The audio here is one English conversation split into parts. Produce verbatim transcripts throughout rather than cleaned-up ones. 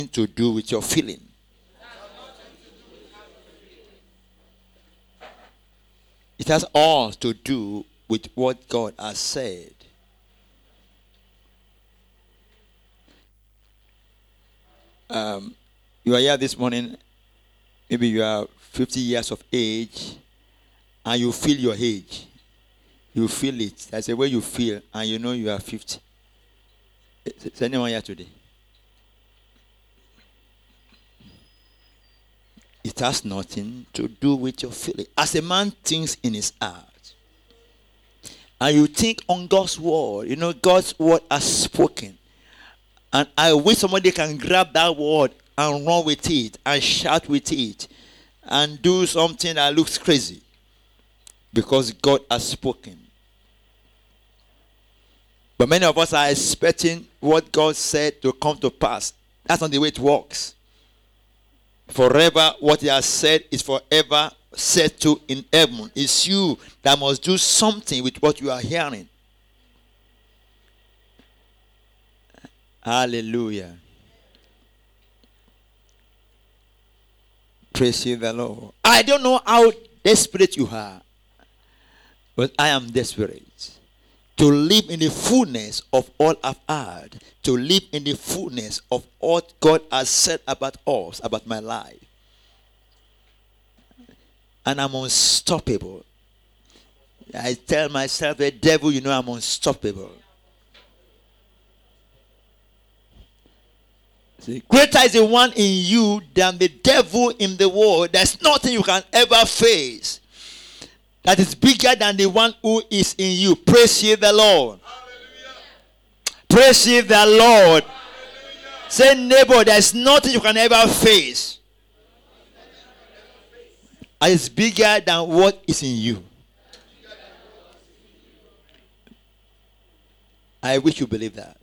to do with your feeling. It has all to do with what God has said. Um, you are here this morning, maybe you are fifty years of age, and you feel your age. You feel it. That's the way you feel, and you know you are fifty. Is anyone here today? It has nothing to do with your feeling. As a man thinks in his heart, and you think on God's word, you know God's word has spoken. And I wish somebody can grab that word and run with it and shout with it and do something that looks crazy. Because God has spoken. But many of us are expecting what God said to come to pass. That's not the way it works. Forever, what he has said is forever settled in heaven. It's you that must do something with what you are hearing. Hallelujah. Praise ye the Lord. I don't know how desperate you are, but I am desperate to live in the fullness of all I've heard, to live in the fullness of what God has said about us, about my life. And I'm unstoppable. I tell myself, the devil, you know I'm unstoppable. See, greater is the one in you than the devil in the world. There's nothing you can ever face that is bigger than the one who is in you. Praise ye the Lord. Hallelujah. Praise ye the Lord. Hallelujah. Say, neighbor, there's nothing you can ever face that is bigger than what is in you. I wish you believe that.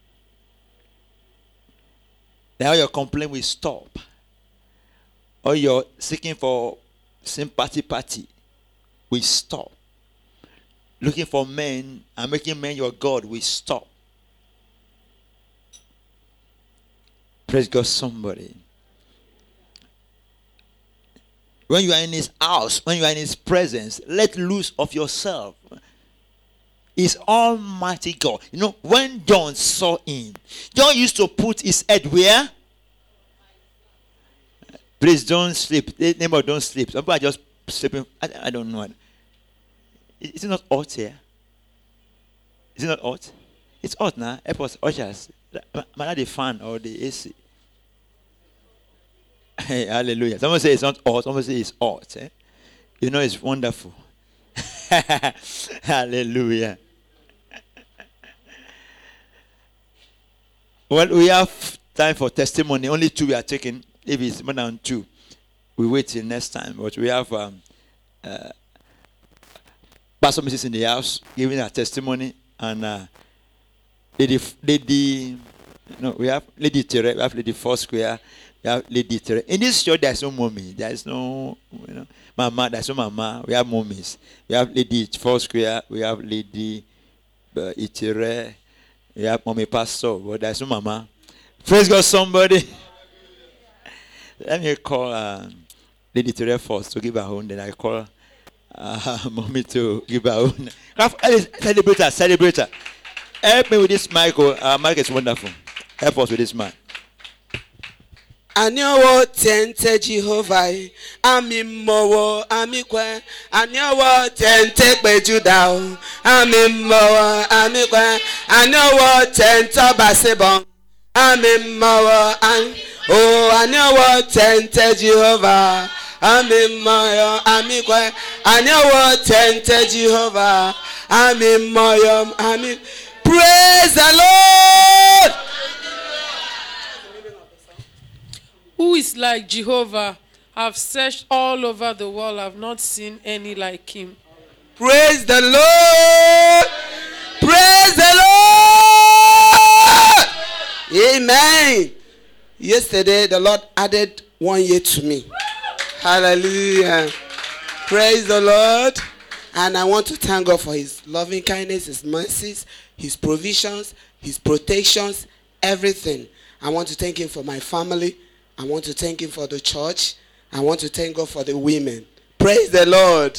Now your complaint will stop. Or you're seeking for sympathy party will stop. Looking for men and making men your God will stop. Praise God, somebody. When you are in his house, when you are in his presence, let loose of yourself. Is Almighty God. You know, when John saw him, John used to put his head where? Please don't sleep. Neighbor, don't sleep. Some people are just sleeping. I, I don't know. Is it not hot here? Is it not hot? It's hot now. Airports, ushers. Matter the fan or the A C. Hey, hallelujah. Someone say it's not hot. Someone say it's hot. Eh? You know it's wonderful. Hallelujah. Well, we have time for testimony. Only two we are taking. If it's more than two, we wait till next time. But we have um, uh, Pastor Missus in the house giving her testimony, and uh, Lady, Lady, no, we have Lady Tere, we have Lady Foursquare, we have Lady Tere. In this show, there's no mommy. There's no, you know, mama. There's no mama. We have mommies. We have Lady Foursquare. We have Lady uh, Itere. We have mommy pastor. But there's no mama. Praise God, somebody. Let me call uh, Lady Tere first to give her own. Then I call uh, mommy to give her own. Celebrate her. Celebrate her. Help me with this mic. Uh, mic is wonderful. Help us with this mic. Anyowo tente Jehovah, ami mowo ami kwe. Anyowo tente pe Judah, ami mowo ami kwe. Anyowo tente basebon, ami mowo an. Oh, anyowo tente Jehovah, ami mowo ami kwe. Anyowo tente Jehovah, ami mowo ami. Praise the Lord. Who is like Jehovah? I've searched all over the world. I've not seen any like him. Praise the Lord. Praise the Lord. Amen. Yesterday, the Lord added one year to me. Hallelujah. Praise the Lord. And I want to thank God for his loving kindness, his mercies, his provisions, his protections, everything. I want to thank him for my family. I want to thank him for the church. I want to thank God for the women. Praise the Lord.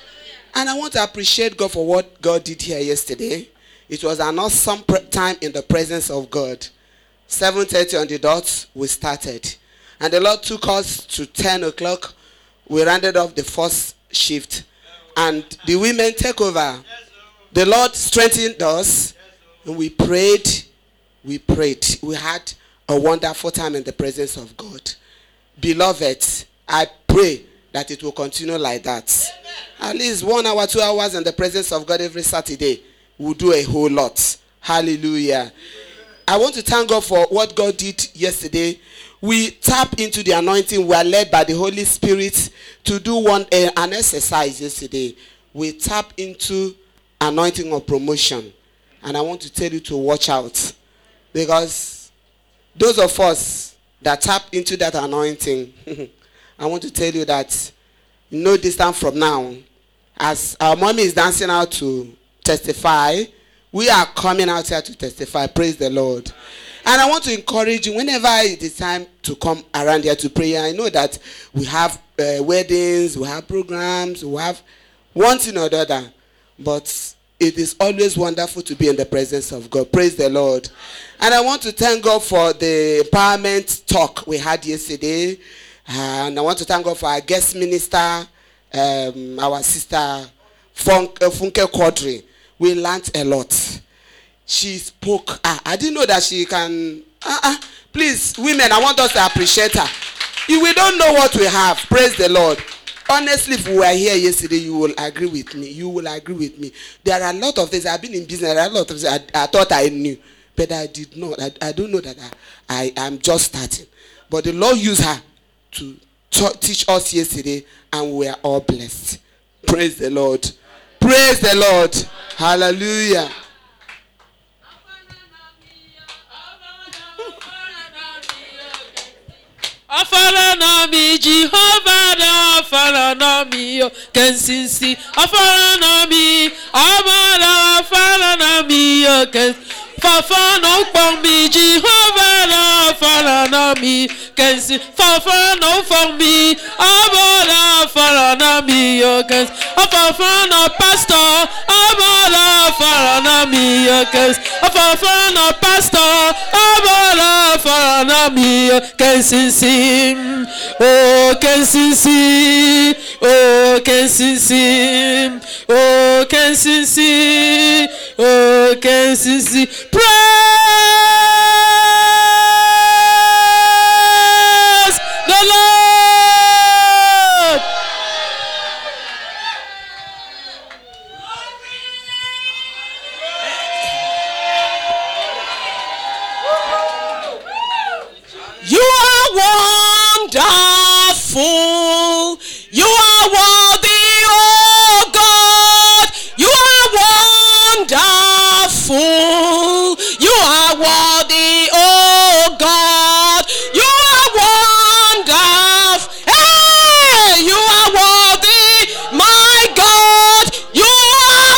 And I want to appreciate God for what God did here yesterday. It was an awesome time in the presence of God. seven thirty on the dot, we started. And the Lord took us to ten o'clock. We rounded off the first shift. And the women take over. The Lord strengthened us. And we prayed. We prayed. We had a wonderful time in the presence of God. Beloved, I pray that it will continue like that. At least one hour, two hours in the presence of God every Saturday. We'll do a whole lot. Hallelujah. I want to thank God for what God did yesterday. We tap into the anointing. We are led by the Holy Spirit to do one uh, an exercise yesterday. We tap into anointing of promotion. And I want to tell you to watch out. Because those of us that tap into that anointing, I want to tell you that no distance from now, as our mommy is dancing out to testify, we are coming out here to testify. Praise the Lord. And I want to encourage you, whenever it is time to come around here to pray, I know that we have uh, weddings, we have programs, we have one thing or the other. But it is always wonderful to be in the presence of God. Praise the Lord. And I want to thank God for the empowerment talk we had yesterday. And I want to thank God for our guest minister, um, our sister Funk, uh, Funke Quadri. We learned a lot. She spoke. Ah, I didn't know that she can. Uh, uh, please, women, I want us to appreciate her. If we don't know what we have, praise the Lord. Honestly, if we were here yesterday, you will agree with me. You will agree with me. There are a lot of things. I've been in business. There are a lot of things I, I thought I knew. But I did not. I, I don't know that I, I am just starting. But the Lord used her to t- teach us yesterday, and we are all blessed. Praise the Lord. Praise the Lord. Hallelujah. Afala na mi Jehovah na afala na mi yo kensinsi afala na mi amala afala na mi yo ken fafa no pon mi Jehovah na afala na mi kensi fafa no for me amala afala na mi yo ken fafa no pastor amala afala na mi yo ken fafa no pastor amala afala na mi yo kensinsi. Oh, Kensisi, oh, Kensisi, oh, Kensisi, oh, Kensisi. Praise the Lord. You are wonderful. You are worthy, oh God. You are wonderful. You are worthy, oh God. You are wonderful. Hey, you are worthy, my God. You are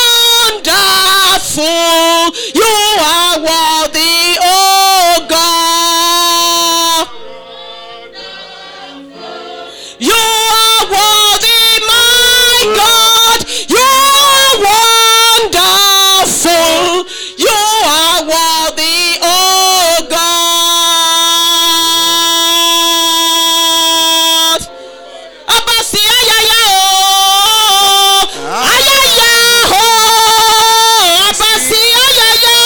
wonderful. You are worthy, oh God. You are worthy, my God. You are wonderful. You are worthy, oh God. Abasi ayaya oh, ayaya oh, abasi ayaya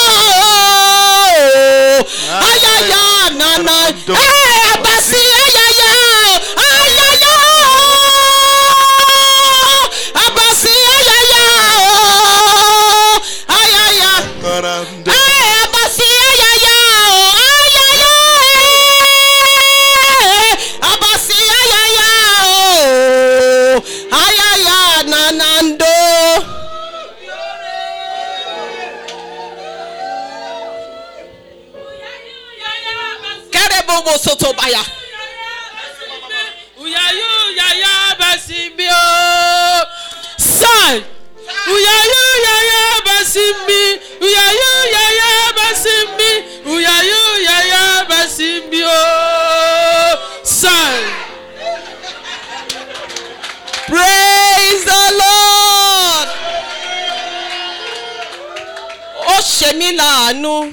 oh, ayaya nana, hey abasi ayaya. Sotobaya. Uyayu yaya basimbi oh. Son. Uyayu yaya basimbi. Uyayu yaya basimbi. Uyayu yaya basimbi. sí mi ó sàn. Praise the Lord. Ó ṣe mí láàánú.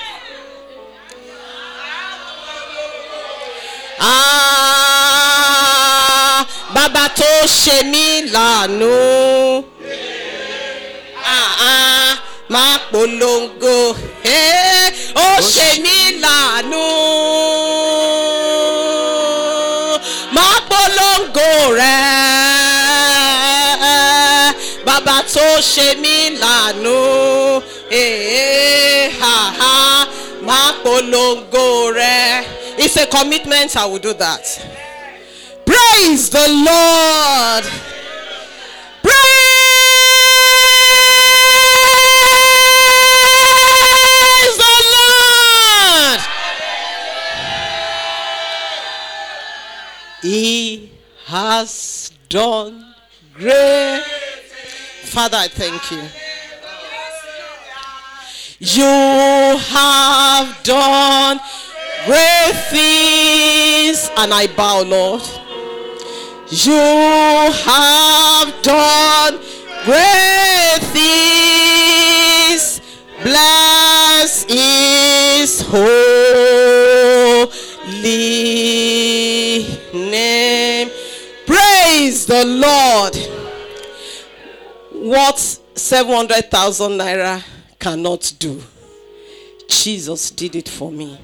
Ah, bàbá tó ṣe mí láàánú. Ah, ah, máa polongo. Eh, ó ṣe mí láàánú. Máa polongo rẹ̀. Bàbá tó ṣe mí láàánú. Eh, ha, ha, máa polongo rẹ̀. It's a commitment, I will do that. Praise the Lord. Praise the Lord. He has done great. Father, I thank you. You have done great things, and I bow, Lord. You have done great things. Bless His holy name. Praise the Lord. What seven hundred thousand naira cannot do, Jesus did it for me.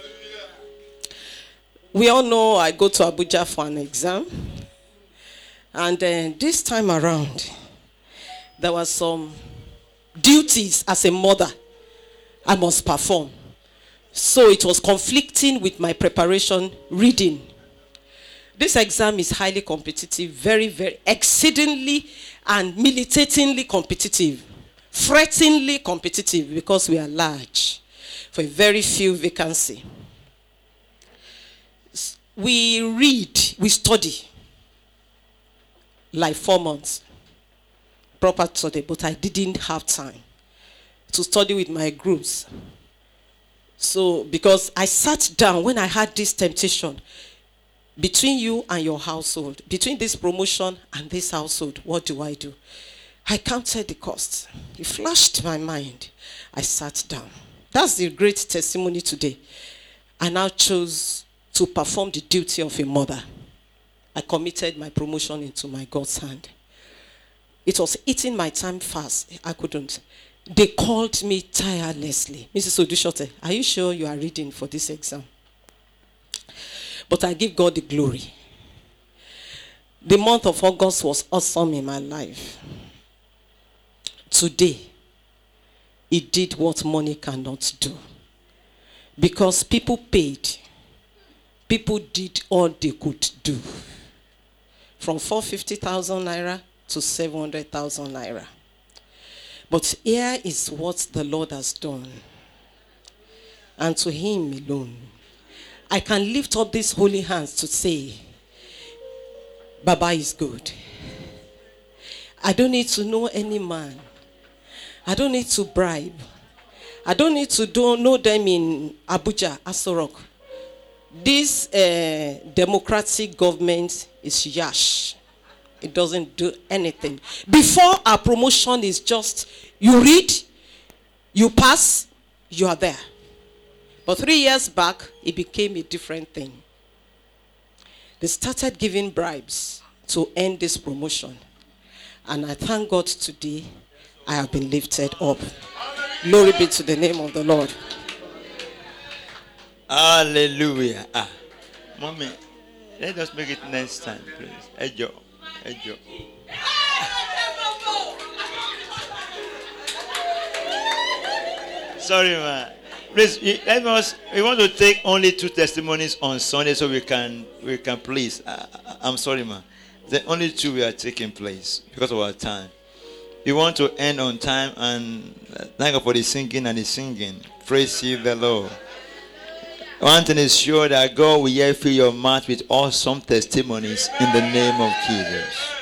We all know I go to Abuja for an exam. And uh, this time around, there were some duties as a mother I must perform. So it was conflicting with my preparation reading. This exam is highly competitive, very, very, exceedingly and militatingly competitive, threateningly competitive, because we are large for a very few vacancies. We read, we study, like four months, proper study, but I didn't have time to study with my groups. So, because I sat down when I had this temptation, between you and your household, between this promotion and this household, what do I do? I counted the cost. It flashed my mind. I sat down. That's the great testimony today. I now chose to perform the duty of a mother. I committed my promotion into my God's hand. It was eating my time fast. I couldn't. They called me tirelessly. Missus Odushote, are you sure you are reading for this exam? But I give God the glory. The month of August was awesome in my life. Today, it did what money cannot do. Because people paid. People did all they could do. From four hundred fifty thousand naira to seven hundred thousand naira. But here is what the Lord has done. And to Him alone, I can lift up these holy hands to say, Baba is good. I don't need to know any man. I don't need to bribe. I don't need to do, know them in Abuja, Aso Rock. This uh, democratic government is yash. It doesn't do anything. Before, our promotion is just, you read, you pass, you are there. But three years back, it became a different thing. They started giving bribes to end this promotion. And I thank God today, I have been lifted up. Glory be to the name of the Lord. Hallelujah. Ah, Mommy, let us make it next time, please. Ejo, Ejo. Sorry, man. Please, let us. We want to take only two testimonies on Sunday, so we can we can please. Uh, I'm sorry, man. The only two we are taking place because of our time. We want to end on time and thank God for the singing and the singing. Praise ye the Lord. One thing is sure that God will yet fill your mouth with awesome testimonies in the name of Jesus.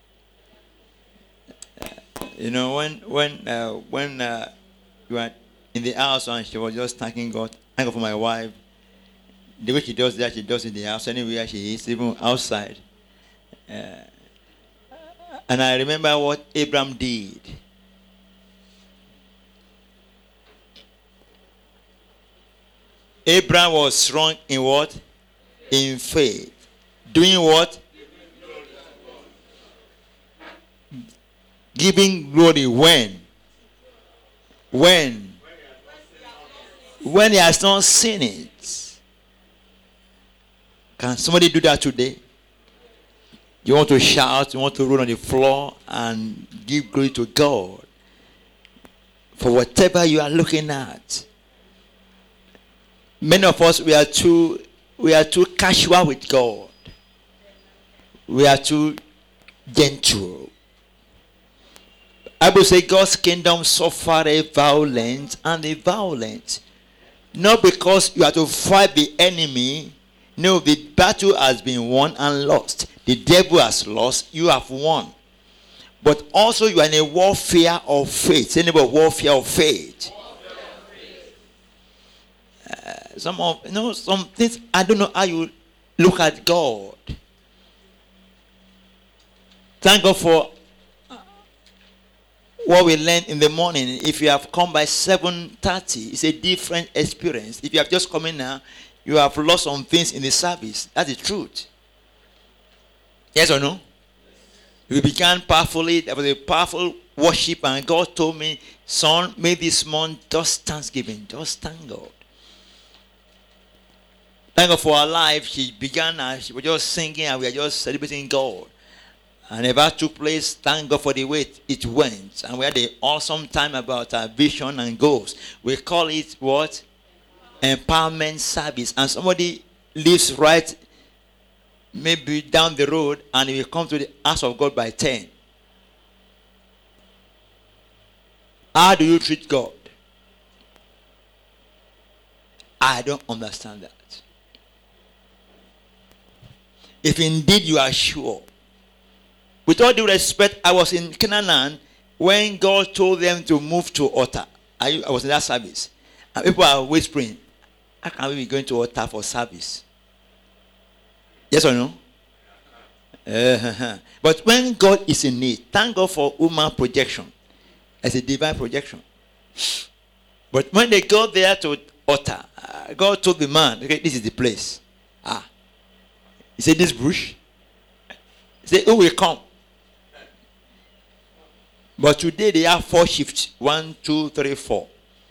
You know, when when uh, when uh, you are in the house and she was just thanking God. Thank God for my wife. The way she does that, she does in the house, anywhere she is, even outside. Uh, and I remember what Abraham did. Abraham was strong in what? In faith. Doing what? Giving glory when? When? When he has not seen it. Can somebody do that today? You want to shout, you want to roll on the floor and give glory to God for whatever you are looking at. Many of us, we are too, we are too casual with God. We are too gentle. I will say God's kingdom suffer a violent and a violent. Not because you have to fight the enemy. No, the battle has been won and lost. The devil has lost. You have won. But also you are in a warfare of faith. Say about warfare of faith. Uh, some of you know some things I don't know how you look at God. Thank God for what we learned in the morning. If you have come by seven thirty, it's a different experience. If you have just come in now, you have lost some things in the service. That's the truth. Yes or no? We began powerfully. There was a powerful worship, and God told me, son, maybe this month, just thanksgiving. Just thank God. Thank God for our life. She began, uh, she was just singing, and we were just celebrating God. And if that took place, thank God for the way it went. And we had an awesome time about our vision and goals. We call it what? Empowerment service. And somebody lives right maybe down the road and he will come to the house of God by ten. How do you treat God? I don't understand that. If indeed you are sure. With all due respect, I was in Canaan when God told them to move to Otta. I, I was in that service. And people are whispering, how can we be going to Otta for service? Yes or no? Uh-huh. But when God is in need, thank God for human projection as a divine projection. But when they go there to Otta, uh, God told the man, okay, this is the place. Ah. He said, this bush. He said, who will come? But today they have four shifts. One, two, three, four.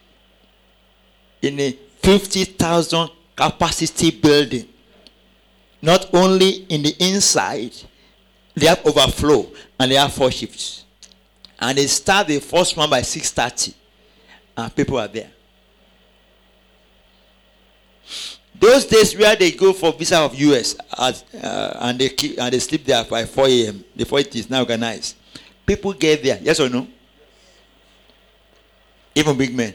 In a fifty thousand capacity building. Not only in the inside, they have overflow and they have four shifts. And they start the first one by six thirty. And people are there. Those days where they go for visa of U S as, uh, and they keep, and they sleep there by four a.m. before it is now organized. People get there, yes or no? Even big men.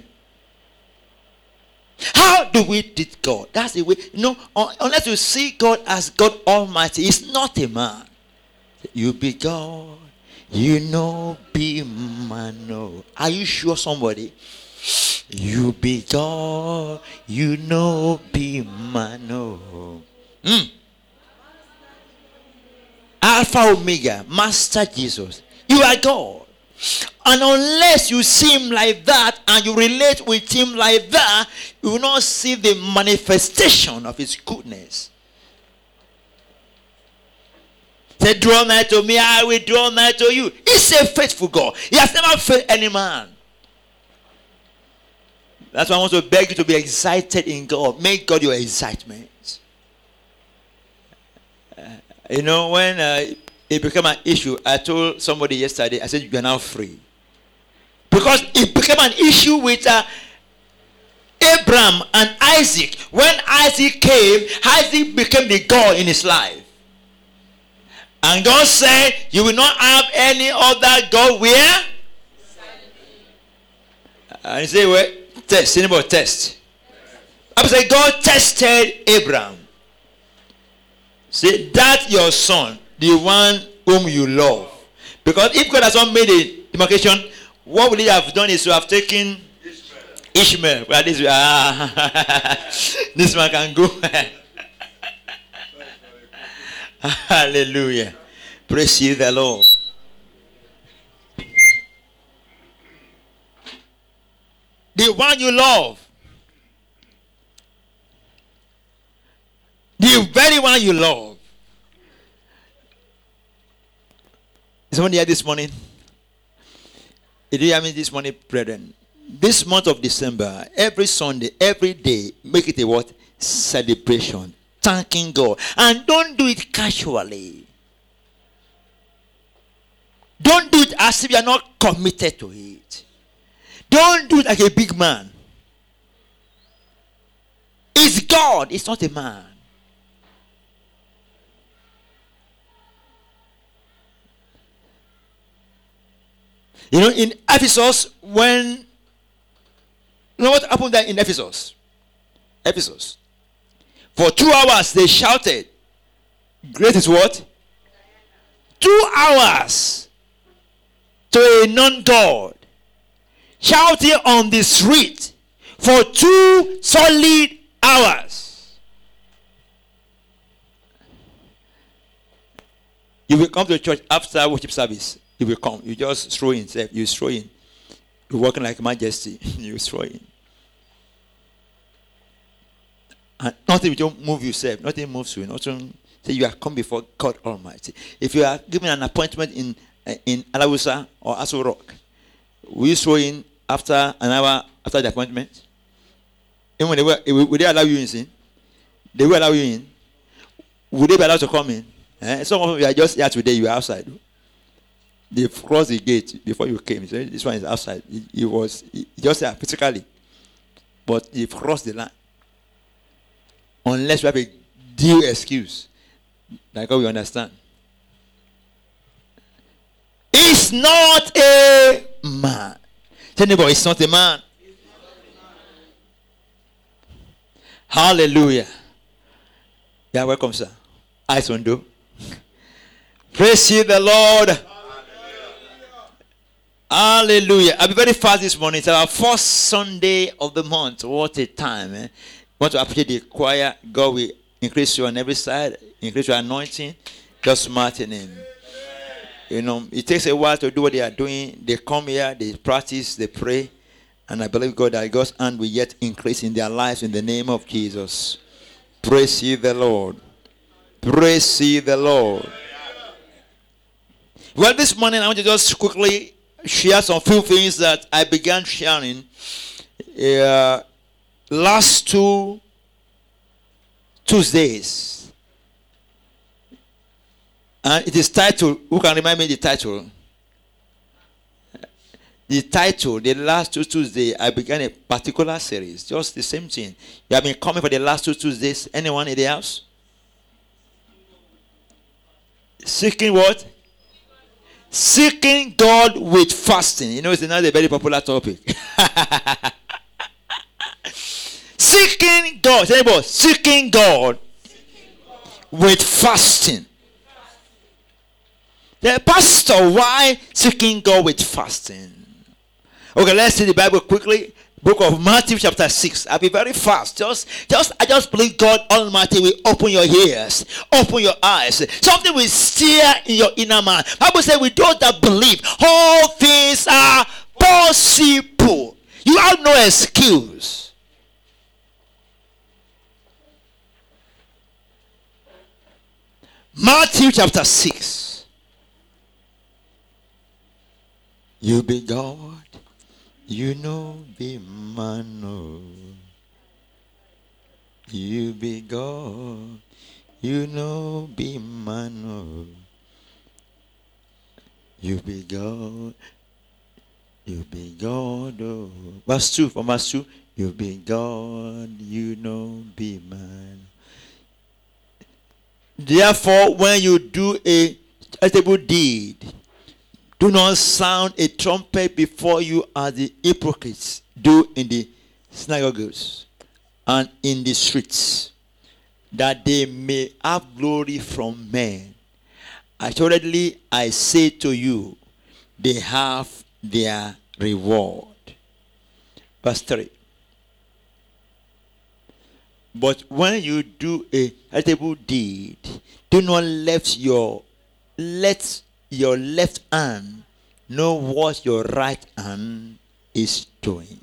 How do we treat God? That's the way. You know, unless you see God as God Almighty, He's not a man. You be God, you know, be man. No. Are you sure, somebody? You be God, you know, be man. No. Mm. Alpha Omega, Master Jesus. You are God. And unless you see Him like that and you relate with Him like that, you will not see the manifestation of His goodness. Say, draw nigh to me, I will draw nigh to you. He's a faithful God. He has never failed any man. That's why I want to beg you to be excited in God. Make God your excitement. Uh, you know, when uh, it became an issue, I told somebody yesterday, I said, you are now free. Because it became an issue with uh, Abraham and Isaac. When Isaac came, Isaac became the God in his life. And God said, you will not have any other God where? And he said, well, test. Anybody test? I said, God tested Abraham. Say, that your son, the one whom you love. Because if God has not made a demarcation, what would he have done is to have taken Ishmael. Well, this, ah, this one can go. Hallelujah. Praise you, the Lord. The one you love. The very one you love. Is someone here this morning? Did you hear me this morning, brethren? This month of December, every Sunday, every day, make it a what? Celebration. Thanking God. And don't do it casually. Don't do it as if you are not committed to it. Don't do it like a big man. It's God, it's not a man. You know, in Ephesus, when you know what happened there in Ephesus? Ephesus. For two hours they shouted. Great is what? Two hours to a non-God. Shouting on the street for two solid hours. You will come to church after worship service. You will come. You just throw in. You throw in. You're walking like majesty. You throw in. And nothing will move yourself. Nothing moves you. Nothing. Say you are come before God Almighty. If you are given an appointment in uh, in Alawusa or Aso Rock, will you throw in after an hour after the appointment? And when they were, would they allow you in? Sin? They will allow you in. Would they be allowed to come in? Eh? Some of you are just here today. You are outside. They crossed the gate before you came. So this one is outside. It, it was it just there physically, but they crossed the line. Unless you have a due excuse, like how we understand. It's not a man. Tell neighbor, it's not a man. Hallelujah. Yeah, welcome, sir. Eyes on do. Praise ye the Lord. Hallelujah. I'll be very fast this morning. It's our first Sunday of the month. What a time, eh? Want to appreciate the choir. God will increase you on every side, increase your anointing. Just Martin name. You know, it takes a while to do what they are doing. They come here, they practice, they pray, and I believe God that God's hand will yet increase in their lives in the name of Jesus. Praise ye the Lord. Praise ye the Lord. Well, this morning I want to just quickly share some few things that I began sharing uh, last two Tuesdays. And it is titled, who can remind me the title? The title, the last two Tuesdays, I began a particular series. Just the same thing. You have been coming for the last two Tuesdays. Anyone in the house? Seeking what? Seeking God with fasting. You know, it's another very popular topic. Seeking God. Anybody? Seeking God with fasting. The pastor, why seeking God with fasting? Okay, let's see the Bible quickly. Book of Matthew chapter six. I'll be very fast. Just, just, I just believe God Almighty will open your ears, open your eyes. Something will stir in your inner man. Bible says, with those that believe, all things are possible. You have no excuse. Matthew chapter six. You be God, you know be man. Oh. You be God, you know be man. Oh. You be God, you be God. Oh. Verse two, from verse two. You be God, you know be man. Therefore, when you do a charitable deed, do not sound a trumpet before you as the hypocrites do in the synagogues and in the streets, that they may have glory from men. Assuredly, I say to you, they have their reward. Verse three. But when you do a charitable deed, do not let your let your left hand know what your right hand is doing.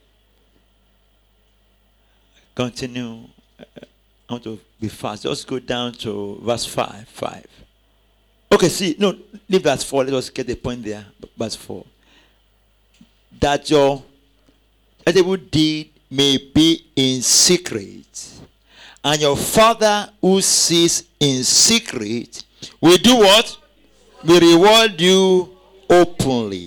Continue. I want to be fast. Just go down to verse five. Five. Okay, see, no, leave verse four. Let us get the point there. Verse four. That your charitable deed may be in secret, and your Father who sees in secret will do what? Will reward you openly.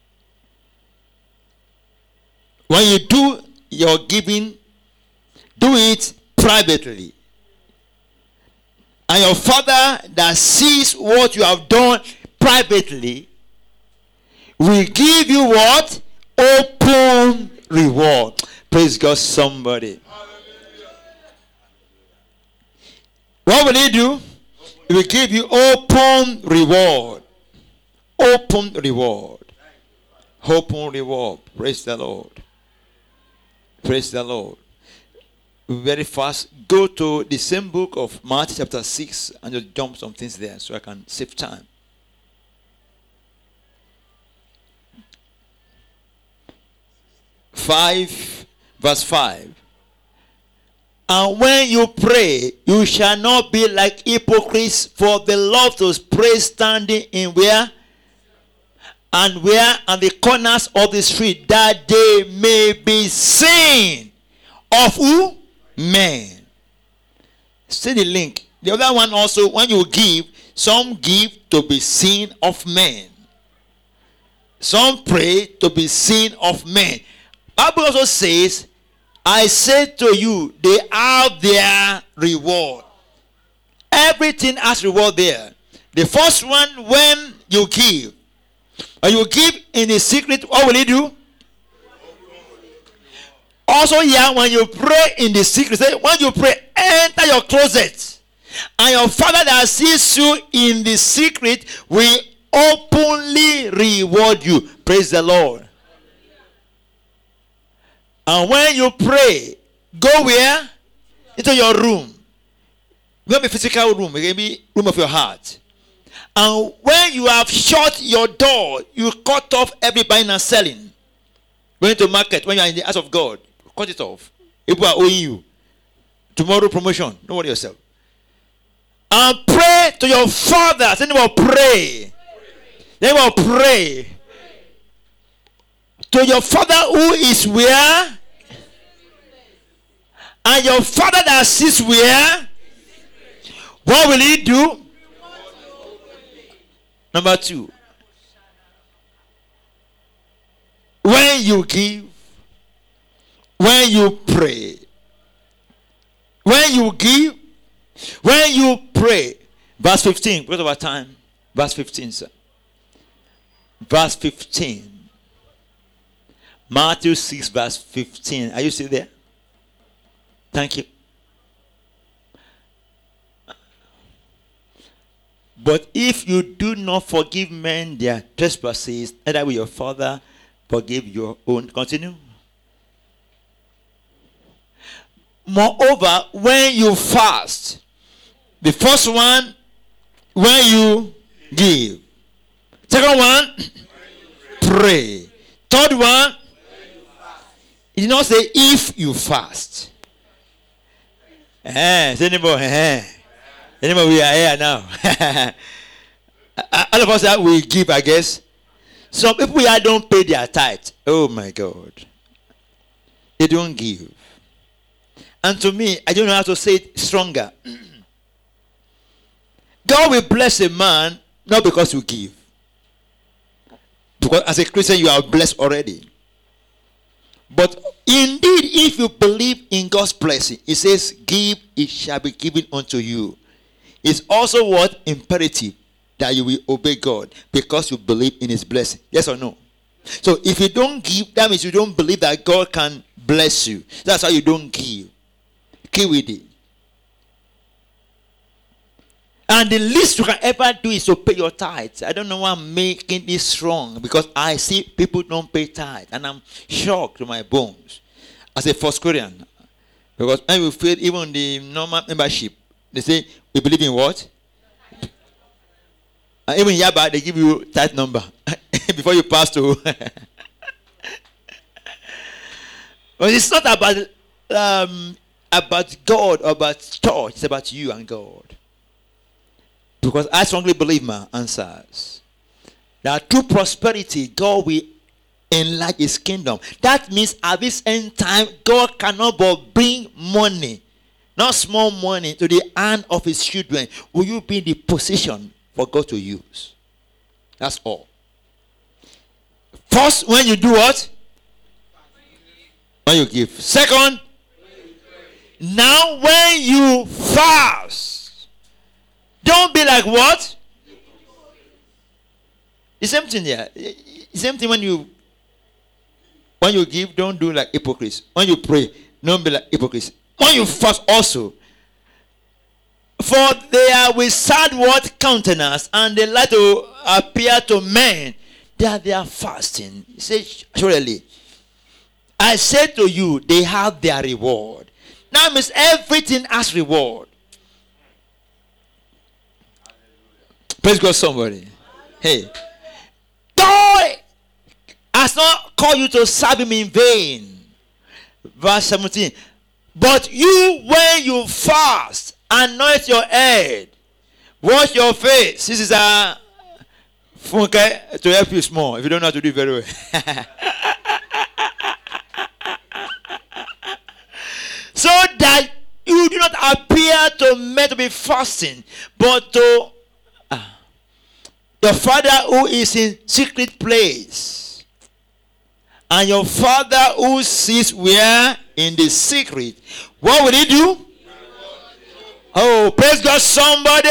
When you do your giving, do it privately. And your Father that sees what you have done privately will give you what? Open reward. Praise God, somebody. What will he do? He will give you open reward. Open reward. Open reward. Praise the Lord. Praise the Lord. Very fast. Go to the same book of Matthew chapter six and just jump some things there so I can save time. Five, verse five. And when you pray, you shall not be like hypocrites, for they love to pray standing in where? And where? On the corners of the street, that they may be seen of who? Men. See the link. The other one also, when you give, some give to be seen of men. Some pray to be seen of men. Bible also says, I say to you, they have their reward. Everything has reward there. The first one, when you give, and you give in the secret, what will he do? Also, yeah, when you pray in the secret, say, when you pray, enter your closet, and your Father that sees you in the secret will openly reward you. Praise the Lord. And when you pray, go where? Into your room. It can be physical room. It can be room of your heart. And when you have shut your door, you cut off every buying and selling. Going to market, when you are in the house of God, cut it off. People are owing you. Tomorrow promotion. Don't worry yourself. And pray to your Father. Say, neighbor, pray. Neighbor, pray. To your Father who is where? And your Father that sees where? What will he do? Number two. When you give, when you pray, when you give, when you pray. Verse fifteen, because of our time. Verse fifteen, sir. Verse fifteen. Matthew six, verse fifteen. Are you still there? Thank you. But if you do not forgive men their trespasses, neither will your Father forgive your own. Continue. Moreover, when you fast, the first one, when you give. Second one, pray. Third one, he did not say if you fast. Eh, anybody, eh, anybody, we are here now. All of us that we give, I guess. Some people here don't pay their tithe. Oh my God. They don't give. And to me, I don't know how to say it stronger. God will bless a man not because you give. Because as a Christian, you are blessed already. But indeed, if you believe in God's blessing, it says, give, it shall be given unto you. It's also what? Imperative that you will obey God because you believe in his blessing. Yes or no? So if you don't give, that means you don't believe that God can bless you. That's why you don't give. Keep with it. And the least you can ever do is to pay your tithes. I don't know why I'm making this strong, because I see people don't pay tithes, and I'm shocked to my bones. As a first Korean, Because when we fail, even the normal membership, they say, we believe in what? And even Yaba, they give you that number before you pass to. But it's not about um, about God or about church. It's about you and God. Because I strongly believe my answers. That through prosperity, God will enlarge his kingdom. That means at this end time, God cannot but bring money, not small money, to the hand of his children. Will you be in the position for God to use? That's all. First, when you do what? When you give. Second, now when you fast, don't be like what? The same thing there. The same thing when you when you give, don't do like hypocrites. When you pray, don't be like hypocrites. When you fast also, for they are with sad what countenance, and they like to appear to men that they are fasting. He says, surely, I say to you, they have their reward. Now means everything has reward. Praise God, somebody. Hey, God has not called you to serve him in vain. Verse seventeen. But you, when you fast, anoint your head, wash your face. This is a okay, to help you small if you don't know how to do it very well. So that you do not appear to men to be fasting, but to uh, your Father who is in secret place. And your Father who sees where? In the secret. What will he do? Oh, praise God, somebody.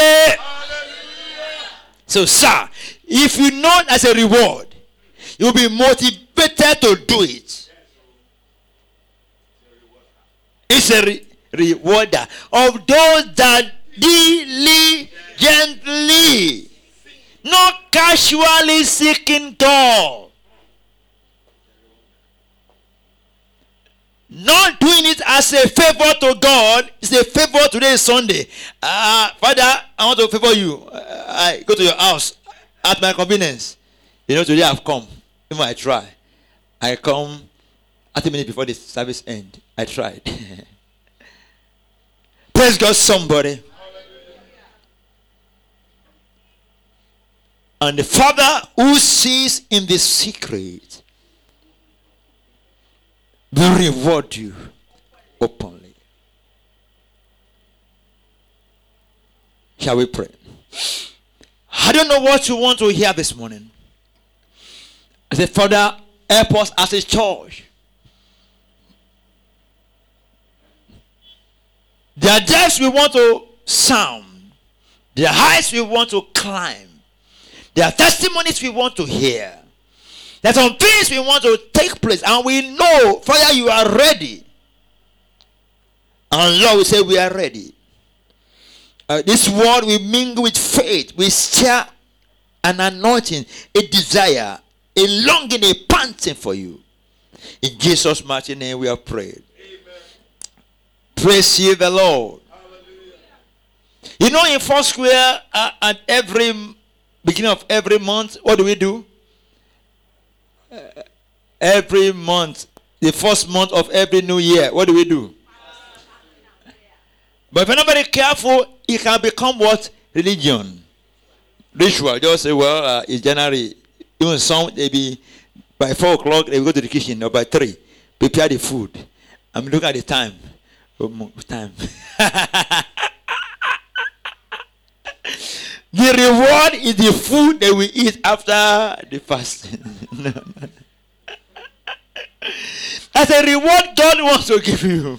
So, sir, if you know as a reward, you'll be motivated to do it. It's a re- rewarder of those that diligently, not casually seeking God. Not doing it as a favor to God. It's a favor. Today is Sunday. Uh, Father, I want to favor you. Uh, I go to your house at my convenience. You know, today I've come. Even I try. I come thirty minutes before the service end. I tried. Praise God, somebody. And the Father who sees in the secret will reward you openly. Shall we pray? I don't know what you want to hear this morning. I said, Father, help us as a church. There are depths we want to sound. There are heights we want to climb. There are testimonies we want to hear. There are some things we want to take place. And we know, Father, you are ready. And Lord, we say we are ready. Uh, this word we mingle with faith. We share an anointing, a desire, a longing, a panting for you. In Jesus' mighty name we have prayed. Praise ye the Lord. Hallelujah. You know, in Four Square, uh, at every beginning of every month, what do we do? Uh, every month, the first month of every new year, what do we do? But if you're not very careful, it can become what? Religion. Ritual. Just say, well, uh, it's January. Even some, maybe by four o'clock, they will go to the kitchen, or by three, prepare the food. I'm looking at the time. Time. The reward is the food that we eat after the fasting. No, no. As a reward God wants to give you.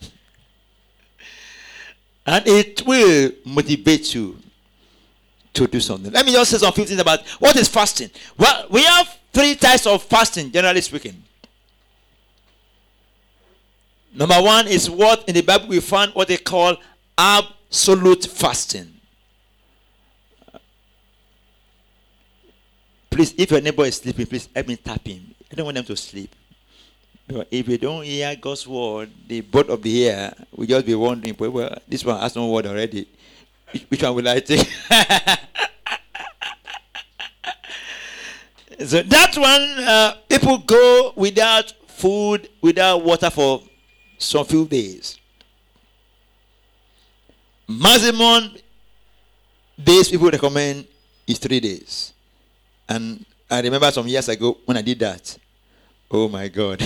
And it will motivate you to do something. Let me just say some few things about what is fasting. Well, we have three types of fasting, generally speaking. Number one is what in the Bible we find what they call absolute fasting. Please, if your neighbor is sleeping, please help me tap him. I don't want them to sleep. But if you don't hear God's word, the both of the ear will just be wondering, well, this one has no word already. Which, which one will I take? So that one, uh, people go without food, without water for some few days. Maximum days people recommend is three days. And I remember some years ago when I did that. Oh my God.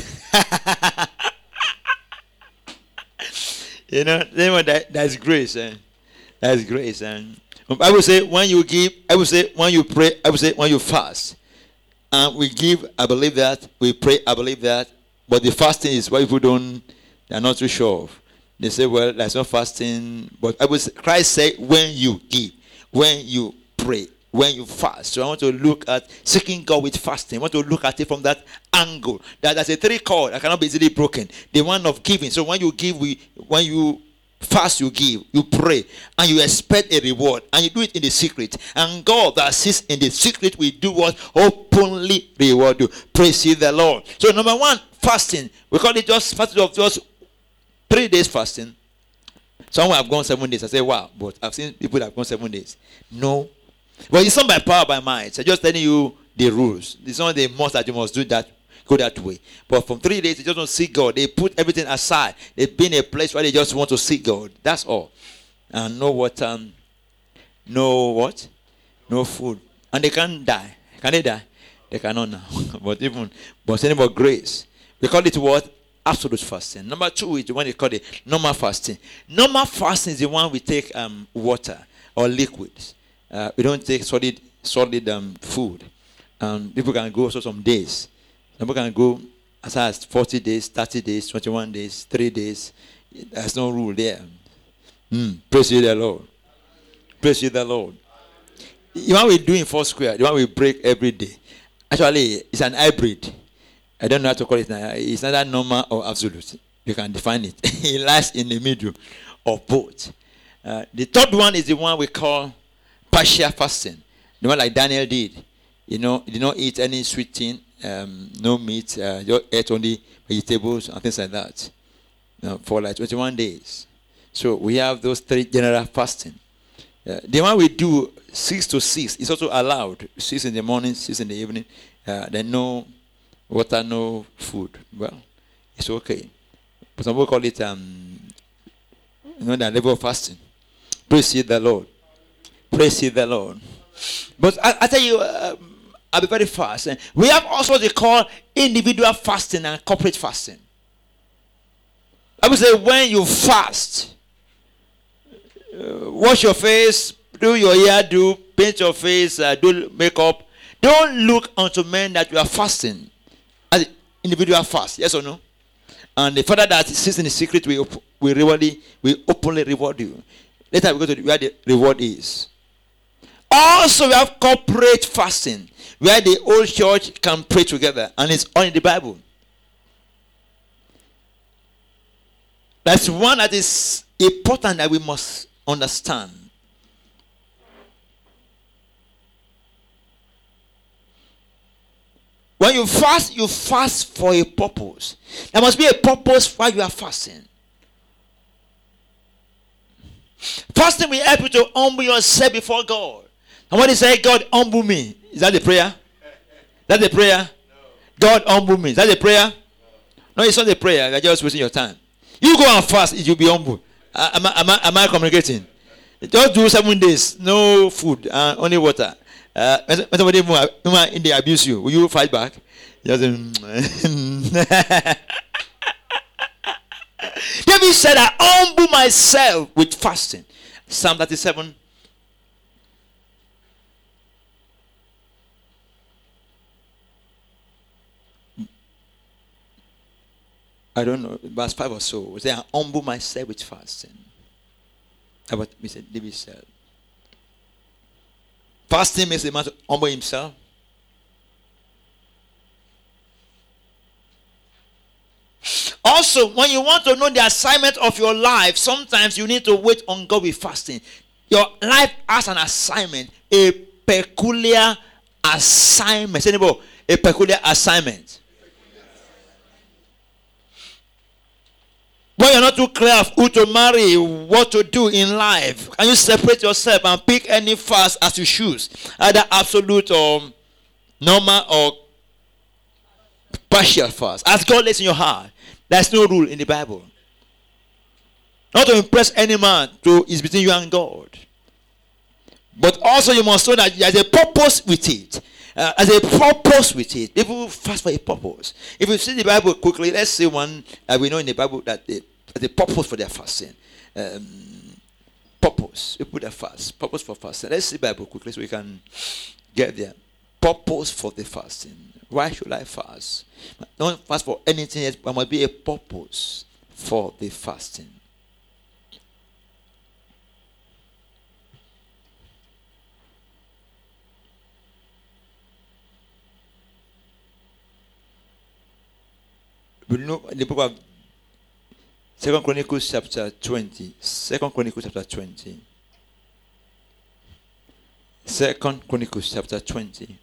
You know, that, that's grace. Eh? That's grace. And I would say when you give, I would say when you pray, I would say when you fast. And we give, I believe that. We pray, I believe that. But the fasting is what people don't, they're not too sure of. They say, well, there's no fasting. But I would say, Christ said, when you give, when you pray, when you fast. So I want to look at seeking God with fasting. I want to look at it from that angle. That there's a three chord that cannot be easily broken. The one of giving. So when you give, we, when you fast, you give, you pray, and you expect a reward, and you do it in the secret. And God that sits in the secret will do what? Openly reward you. Praise ye the Lord. So number one, fasting. We call it just fasting of just three days fasting. Some have gone seven days. I say, wow, but I've seen people that have gone seven days. No. Well, it's not by power, by might. I'm just telling you the rules. It's not the most that you must do that, go that way. But from three days, they just don't see God. They put everything aside. They've been in a place where they just want to see God. That's all. And no water, um, no what? No food. And they can't die. Can they die? They cannot now. But even, but saying about grace. We call it what? Absolute fasting. Number two is the one they call it normal fasting. Normal fasting is the one we take um, water or liquids. Uh, we don't take solid solid um, food. Um, people can go also some days. People can go as high as forty days, thirty days, twenty-one days, three days. There's no rule there. Mm. Praise you the Lord. Praise you the Lord. The one we do in four square, the one we break every day. Actually, it's an hybrid. I don't know how to call it now. It's neither normal or absolute. You can define it. It lies in the middle of both. Uh, the third one is the one we call partial fasting. The one like Daniel did. You know, he did not eat any sweet thing, um, no meat, uh, just ate only vegetables and things like that. You know, for like twenty-one days. So we have those three general fasting. Uh, the one we do six to six is also allowed. Six in the morning, six in the evening. Uh, then no water, no food. Well, it's okay. But some people call it, um, you know, the level of fasting. Praise ye the Lord. Praise ye the Lord. But I, I tell you, uh, I'll be very fast. We have also what they call individual fasting and corporate fasting. I would say when you fast, uh, wash your face, do your hair, do paint your face, uh, do makeup. Don't look unto men that you are fasting. As individual fast, yes or no? And the Father that sits in the secret will will reward you, will openly reward you. Later we go to where the reward is. Also, we have corporate fasting, where the whole church can pray together, and it's all in the Bible. That's one that is important that we must understand. When you fast, you fast for a purpose. There must be a purpose why you are fasting. Fasting will help you to humble yourself before God. And when you say, God, humble me, is that the prayer? That's the prayer? No. God, humble me. Is that the prayer? No. No, it's not the prayer. You're just wasting your time. You go and fast, it will be humble. Uh, am, I, am, I, am I communicating? Just do seven days, no food, uh, only water. Uh, when somebody in they abuse you, will you fight back? Just, um, David said, I humble myself with fasting. Psalm thirty-seven. I don't know, verse five or so. Say, I humble myself with fasting. That's what Mister David said. Fasting makes a man to humble himself. Also, when you want to know the assignment of your life, sometimes you need to wait on God with fasting. Your life has an assignment, a peculiar assignment. Say, a peculiar assignment. When you're not too clear of who to marry, what to do in life, can you separate yourself and pick any fast as you choose? Either absolute or normal or partial fast. As God lays in your heart. There's no rule in the Bible. Not to impress any man, to is between you and God. But also you must know that there's a purpose with it. Uh, there's a purpose with it. People fast for a purpose. If you see the Bible quickly, let's say one uh, we know in the Bible that the, the purpose for their fasting. Um, purpose. You put a fast. Purpose for fasting. Let's see the Bible quickly so we can get there. Purpose for the fasting. Why should I fast? Don't fast for anything else. There must be a purpose for the fasting. We know in the book of Second Chronicles chapter twenty. Second Chronicles chapter twenty. Second Chronicles chapter twenty.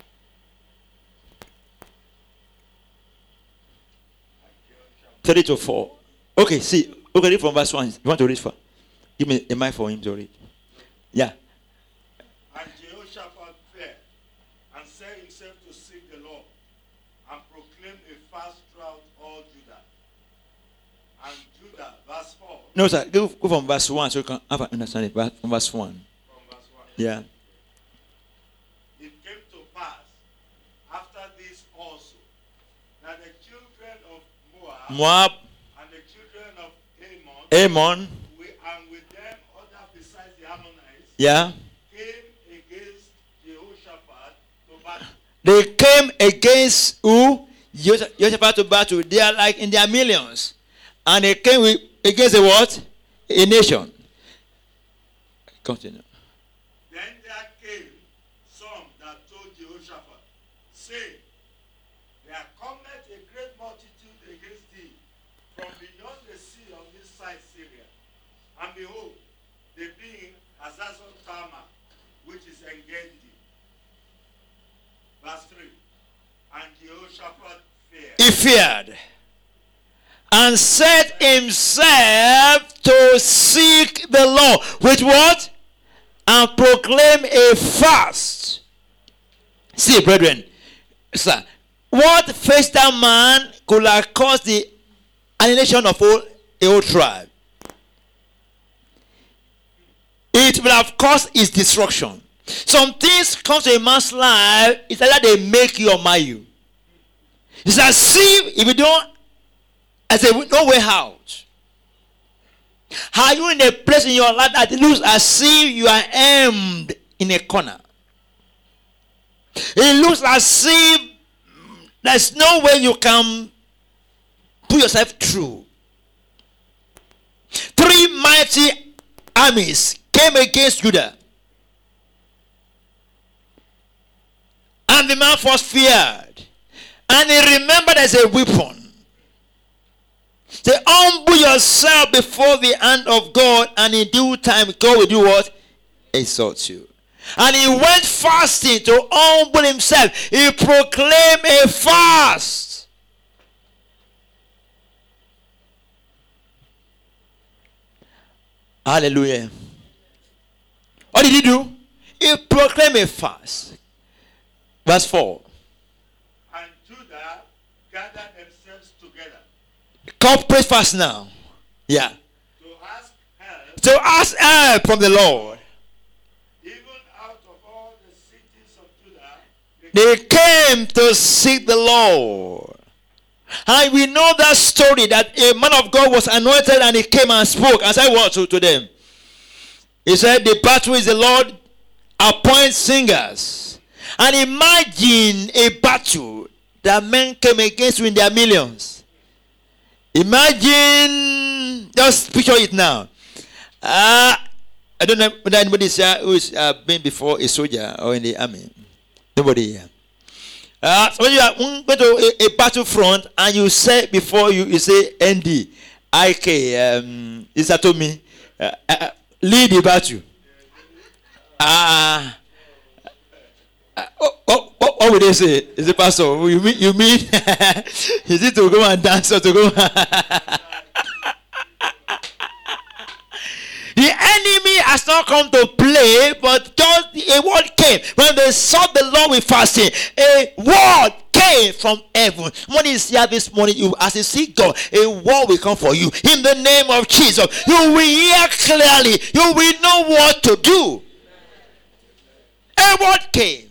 Thirty to four. Okay, see. Okay, read from verse one. You want to read for? Give me a mic for him to read. Yeah. And Jehoshaphat feared and set himself to seek the Lord and proclaim a fast throughout all Judah. And Judah, verse four. No, sir. Go, go from verse one so you can have an understanding. From verse one. From verse one. Yeah. It came to pass after this also that the children of Moab, Moab, and the children of Ammon, Ammon, we, and with them other besides the Ammonites, yeah. came against Jehoshaphat to battle. They came against who? Jehoshaphat to battle. They are like in their millions. And they came with, against a what? A nation. Continue. Then there came some that told Jehoshaphat, saying, there cometh a great multitude against thee from beyond the sea on this side Syria. And behold, they be in Hazazon Tamar, which is Engedi. Verse three. And Jehoshaphat feared. He feared and set himself to seek the Lord. With what? And proclaim a fast. See, brethren, sir, what faced that man could have caused the annihilation of all, a whole tribe. It will have caused his destruction. Some things come to a man's life, it's either they make you or mar you. It's as if if you don't, as a no way out. Are you in a place in your life that it looks as if you are aimed in a corner? It looks as if there's no way you can put yourself through. Three mighty armies came against Judah. And the man was feared. And he remembered as a weapon. Say, humble yourself before the hand of God, and in due time God will do what? Exalt you. And he went fasting to humble himself. He proclaimed a fast. Hallelujah. What did he do? He proclaimed a fast. Verse four. And Judah gathered themselves together Corporate fast now. Yeah. to ask help, To ask help from the Lord. even out of all the cities of Judah. They came to seek the Lord. And we know that story that a man of God was anointed and he came and spoke and said what to, to them? He said, the battle is the Lord, appoint singers. And imagine a battle that men came against you in their millions. Imagine, just picture it now. Uh, I don't know whether anybody here who has uh, been before a soldier or in the army. Nobody here. Uh, so when you are going to a, a battlefront and you say before you, you say N D, I K, um, Isatomi, uh, uh, lead the battle. Ah. Uh, oh, oh, oh, what would they say? Is it pastor? You mean, you mean is it to go and dance or to go? has not come to play, but just a word came. When they sought the Lord with fasting, a word came from heaven. When is here this morning, you as you see God, a word will come for you in the name of Jesus. You will hear clearly. You will know what to do. A word came.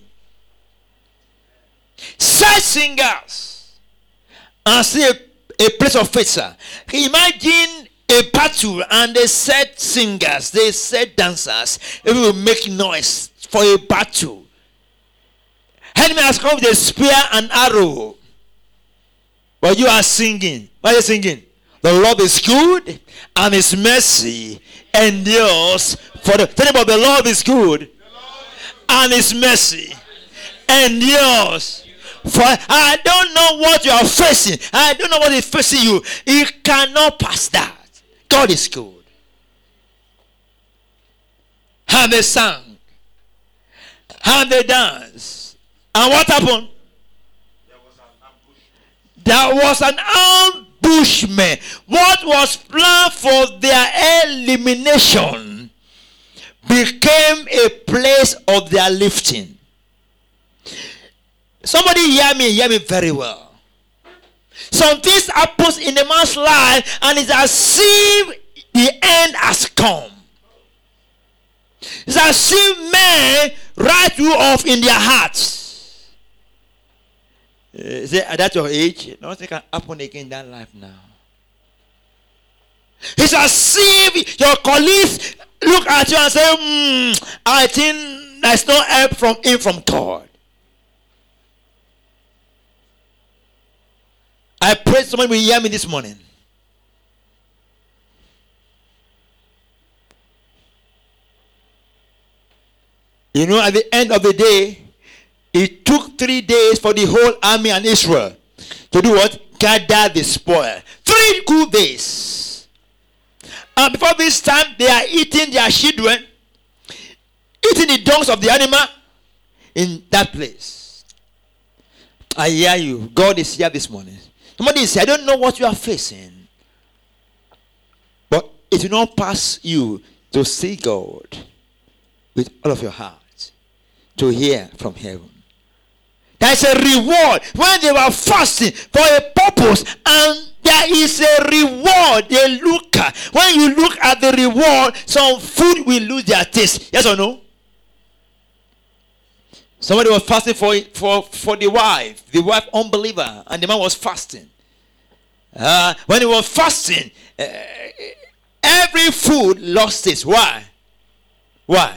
Set singers and see a, a place of faith, sir. Imagine a battle and they set singers, they set dancers. They will make noise for a battle. Enemy has come with a spear and arrow, but you are singing. What are you singing? The Lord is good and His mercy endures for the. Tell about the Lord is good and His mercy endures. For I don't know what you are facing. I don't know what is facing you. You cannot pass that. God is good. And they sang. And they danced. And what happened? There was an ambushment. What was planned for their elimination became a place of their lifting. Somebody hear me, hear me very well. Some things happens in a man's life and it's as if the end has come. It's as if men write you off in their hearts. Uh, is it at that your age? Nothing can happen again in that life now. It's as if your colleagues look at you and say, hmm, I think there's no help from him from God. I pray someone will hear me this morning. You know, at the end of the day, it took three days for the whole army and Israel to do what? Gather the spoil. Three good days. And before this time, they are eating their children, eating the dungs of the animal in that place. I hear you. God is here this morning. Somebody say, I don't know what you are facing, but it will not pass you to see God with all of your heart, to hear from heaven. There is a reward when they were fasting for a purpose, and there is a reward they look at. When you look at the reward, some food will lose their taste. Yes or no? Somebody was fasting for, for, for the wife, the wife unbeliever, and the man was fasting. Uh, when he was fasting, uh, every food lost its. Why? Why?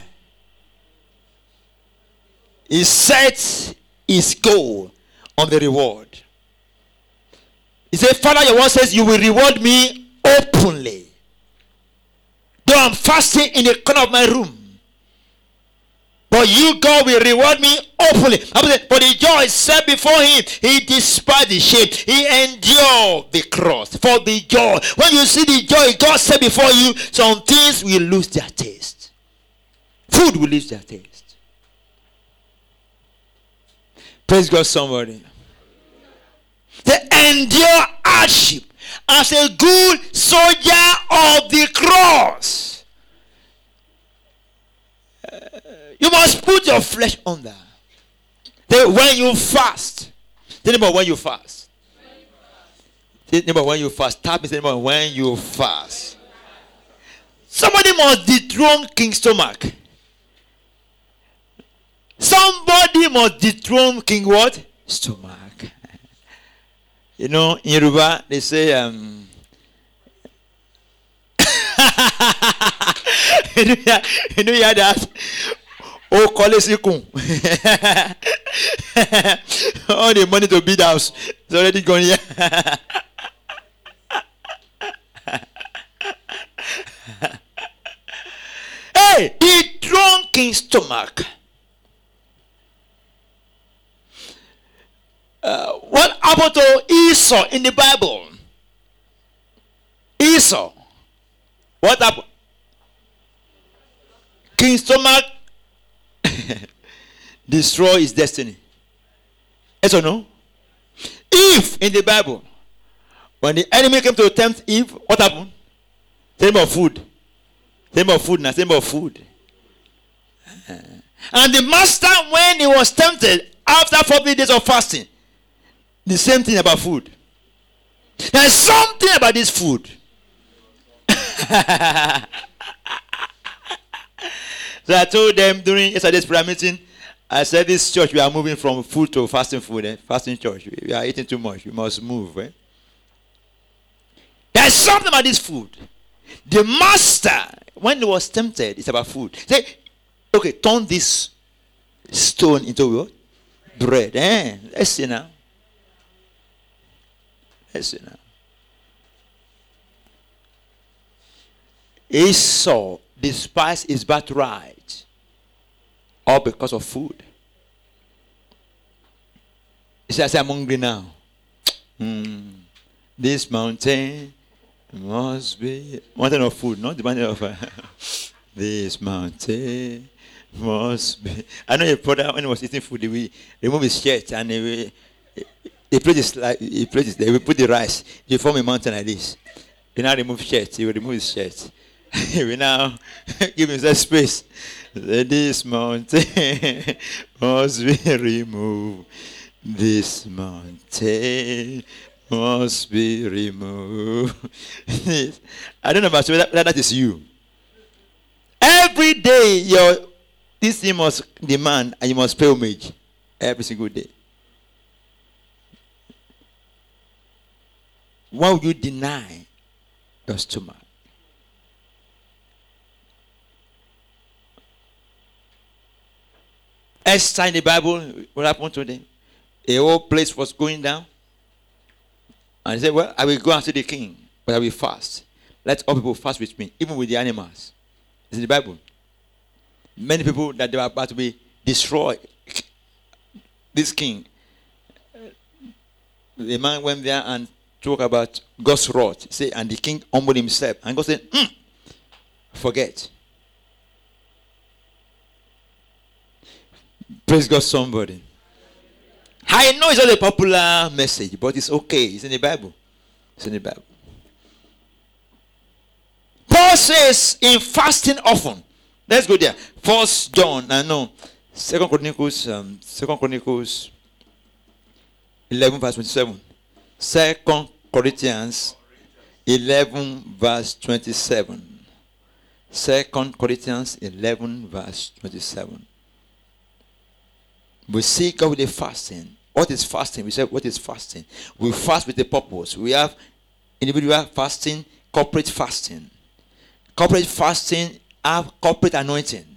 He set his goal on the reward. He said, Father, your word says you will reward me openly. Though I'm fasting in the corner of my room. But you, God, will reward me openly. For the joy set before him, he despised the shame. He endured the cross for the joy. When you see the joy God set before you, some things will lose their taste. Food will lose their taste. Praise God, somebody. They endure hardship as a good soldier of the cross. You must put your flesh under. Then when you fast, tell me when you fast. Tell me when you fast. Tap me, tell me when you fast. Somebody must dethrone King Stomach. Somebody must dethrone King what? Stomach. You know, in Yoruba, they say, um, you know, you know, you hear that? Oh, call it all the money to build house. It's already gone here. Hey, he drunk King Stomach. Uh, what happened to Esau in the Bible? Esau. What happened? King Stomach destroy his destiny. Yes or no? Eve in the Bible, when the enemy came to tempt Eve, what happened? Tell me about food. Same of food now, same of food. And the master, when he was tempted after forty days of fasting, the same thing about food. There's something about this food. So I told them during yesterday's prayer meeting, I said, this church, we are moving from food to fasting food. Eh? Fasting church. We are eating too much. We must move. Eh? There's something about this food. The master, when he was tempted, it's about food. Say, okay, turn this stone into what? Bread. Eh? Let's see now. Let's see now. Esau despised his birthright, all because of food. He says, I'm hungry now. Mm. This mountain must be mountain of food, not the mountain of uh, this mountain must be. I know a brother when he was eating food, he will remove his shirt and he will, he put his like he put his, they will put the rice. He form a mountain like this. He now remove shirt. He will remove his shirt. He will now give himself space. This mountain must be removed. This mountain must be removed. I don't know about you, that, that is you. Every day, your this thing must demand and you must pay homage. Every single day. Why would you deny your stomach? Esther in the Bible, what happened to them? A whole place was going down. And he said, well, I will go and see the king, but I will fast. Let all people fast with me, even with the animals. It's in the Bible. Many people that they were about to be destroyed. This king, the man went there and talked about God's wrath. Say, and the king humbled himself. And God said, mm, forget. Praise God, somebody. I know it's not a popular message, but it's okay. It's in the Bible. It's in the Bible. Paul says in fasting often. Let's go there. First John, I know. Second Chronicles, um, Second Chronicles eleven verse twenty-seven. Second Corinthians eleven verse twenty-seven. Second Corinthians eleven verse twenty-seven. We seek God with the fasting. What is fasting? We say, what is fasting? We fast with a purpose. We have individual fasting, corporate fasting. Corporate fasting have corporate anointing.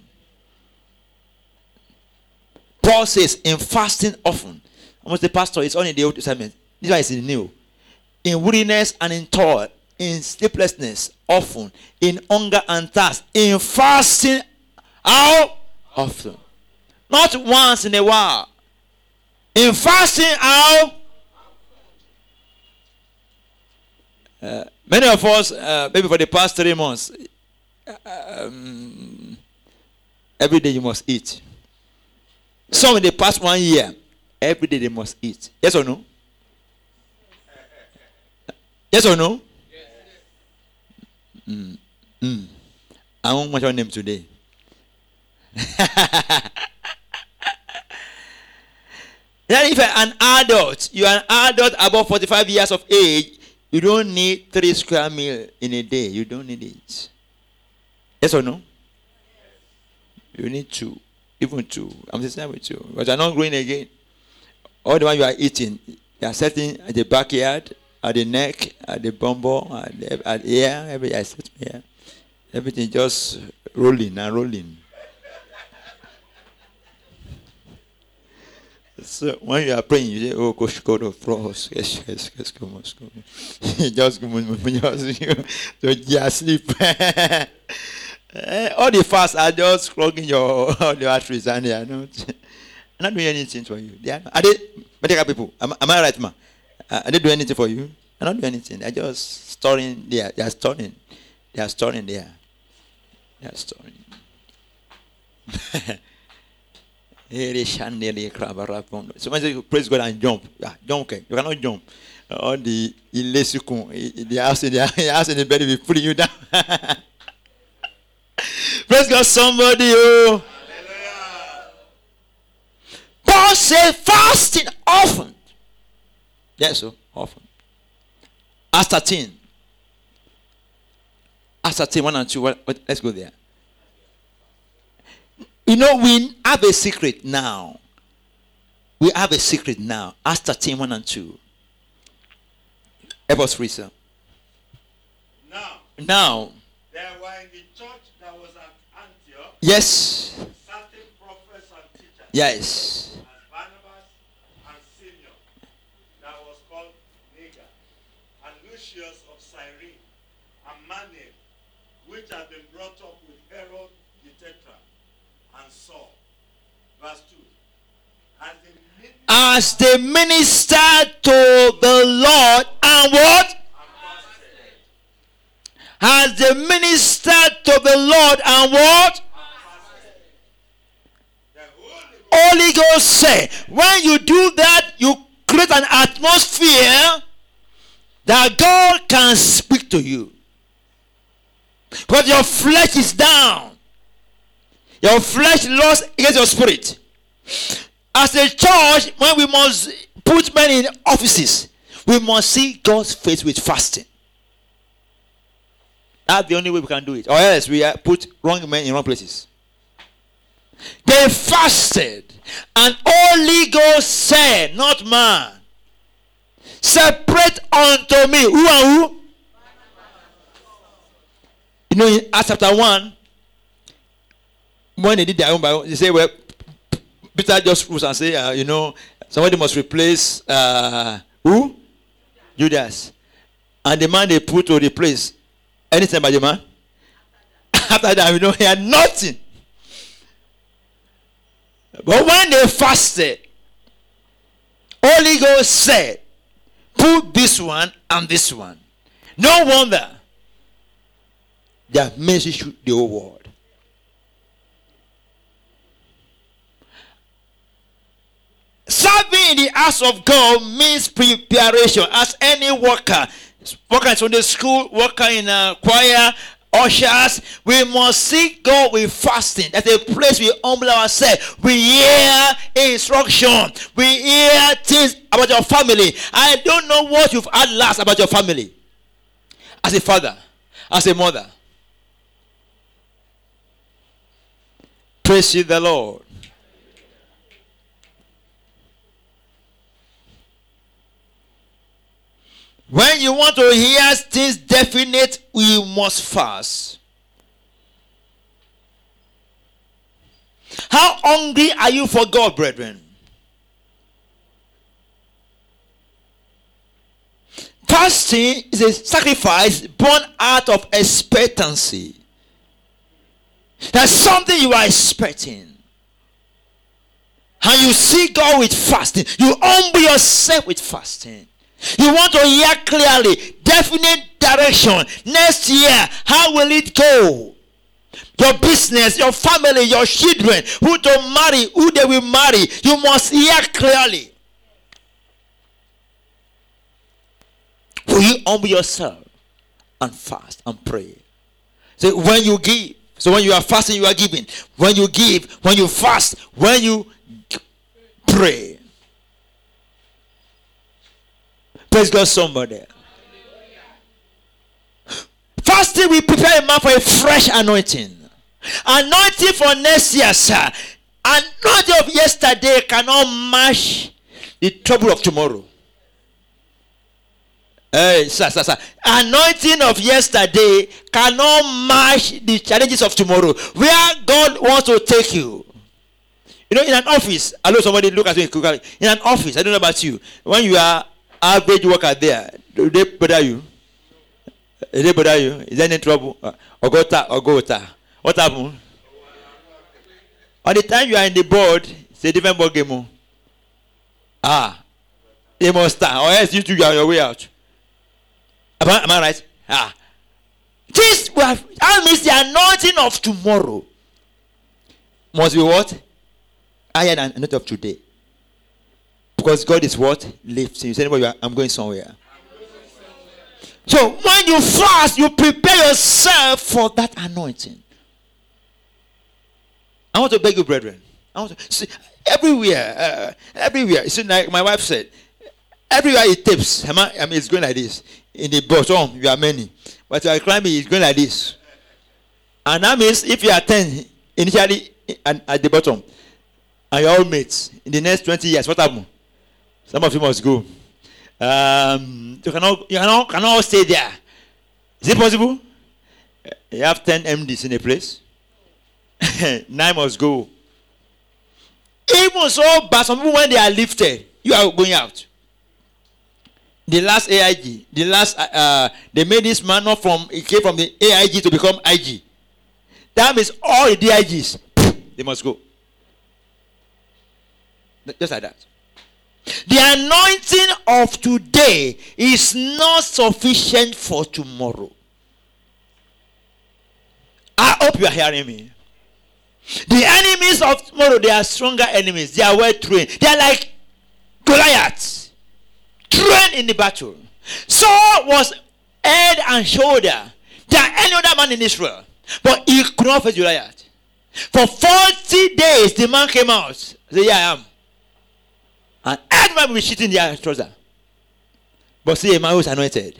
Paul says, in fasting often. Almost the pastor is only in the Old Testament. This one is in the New. In weariness and in toil, in sleeplessness often, in hunger and thirst, in fasting how often? Not once in a while. In fasting how? Uh, many of us, uh, maybe for the past three months, um, every day you must eat. Some in the past one year, every day they must eat. Yes or no? Yes or no? Mm. Mm. I won't mention them today. Then if you're an adult, you are an adult above forty-five years of age, you don't need three square meals in a day. You don't need it. Yes or no? You need two. Even two. I'm just saying with you. Because you're not growing again. All the one you are eating, you are setting at the backyard, at the neck, at the bumble, at the, at the ear, every, I set here. Everything just rolling and rolling. So when you are praying, you say, "Oh, gosh, God of frost, yes, yes, yes, come on, come on." Just come on, just you just sleep. All the fasts are just clogging your all the arteries, and they are not, not doing anything for you. They are, not, are they medical people? Am, am I right, ma? Uh, are they doing anything for you? They're not doing anything. They're just storing there. They are storing. They are storing there. They are storing. So when you praise God and jump, yeah, jump, okay. You cannot jump. All the illecikun, the house in the house in the bed will be pulling you down. God, somebody. Oh. Hallelujah. Paul said fasting often. Yes, so often. Acts thirteen. Acts thirteen, one and two. What, what, let's go there. You know, we have a secret now. We have a secret now. Acts thirteen, one and two. Help us read, sir. Now, Now, there were in the church that was at Antioch yes, certain prophets and teachers, yes, as Barnabas and Simeon, that was called Niger, and Lucius of Cyrene, and Manaen, which had been brought up with Herod the Tetrarch, and Saul. Verse two. As the ministers as they ministered to the Lord and what? fasted, As they ministered to the Lord and what? the Holy Holy Ghost said, when you do that, you create an atmosphere that God can speak to you. Because your flesh is down. Your flesh lost against your spirit. As a church, when we must put men in offices, we must see God's face with fasting. That's the only way we can do it. Or else we put wrong men in wrong places. They fasted, and Holy Ghost said, not man, separate unto me. Who and who? You know, in Acts chapter one, when they did their own Bible, they say, well, Peter just rose and say, uh, you know, somebody must replace uh, who? Judas. And the man they put to replace, anything by the man? After that, you know, he had nothing. But when they fasted, Holy Ghost said, put this one and this one. No wonder their ministry should the whole world. Serving in the house of God means preparation. As any worker, worker in Sunday school, worker in a choir, ushers, we must seek God with fasting. That's a place we humble ourselves. We hear instruction. We hear things about your family. I don't know what you've heard last about your family. As a father, as a mother. Praise ye the Lord. When you want to hear things definite, we must fast. How hungry are you for God, brethren? Fasting is a sacrifice born out of expectancy. That's something you are expecting. And you see God with fasting. You humble yourself with fasting. You want to hear clearly, definite direction. Next year, how will it go? Your business, your family, your children, who to marry, who they will marry. You must hear clearly. Will you humble yourself and fast and pray? So when you give, so when you are fasting, you are giving. When you give, when you fast, when you pray. Praise God, somebody. Fasting will prepare a man for a fresh anointing. Anointing for next year, sir. Anointing of yesterday cannot match the trouble of tomorrow. Hey, sir, sir, sir. Anointing of yesterday cannot match the challenges of tomorrow. Where God wants to take you. You know, in an office, I know somebody look at me. In an office, I don't know about you. When you are average worker there, do they bother you? Do they bother you? Is there any trouble? Or go ta or go ta? What happened? By the time you are in the board, it's a different ball game. Ah, they must start, or else you two are on your way out. Am I, am I right? Ah, this that means the anointing of tomorrow must be what? Higher than the anointing of today. Because God is what? Lifting. You say, anybody, I'm going somewhere. So when you fast, you prepare yourself for that anointing. I want to beg you, brethren. I want to see everywhere, uh, everywhere. It's like my wife said, everywhere it tips. I mean, it's going like this. In the bottom, you are many, but you are climbing, it's going like this. And that means if you are ten initially and at the bottom, and you're all mates, in the next twenty years, what happens? Some of you must go. Um, you cannot, you cannot, cannot stay there. Is it possible? You have ten M Ds in a place. Nine must go. Even so, but some people when they are lifted, you are going out. The last A I G, the last, uh, they made this man not from, it came from the A I G to become I G. That means all the D I Gs, they must go. Just like that. The anointing of today is not sufficient for tomorrow. I hope you are hearing me. The enemies of tomorrow, they are stronger enemies. They are well trained. They are like Goliaths, trained in the battle. Saul was head and shoulder than any other man in Israel, but he could not face Goliath. For forty days, the man came out. Said, "Yeah, I am." And everyone will be shitting their trouser. But see a man who is anointed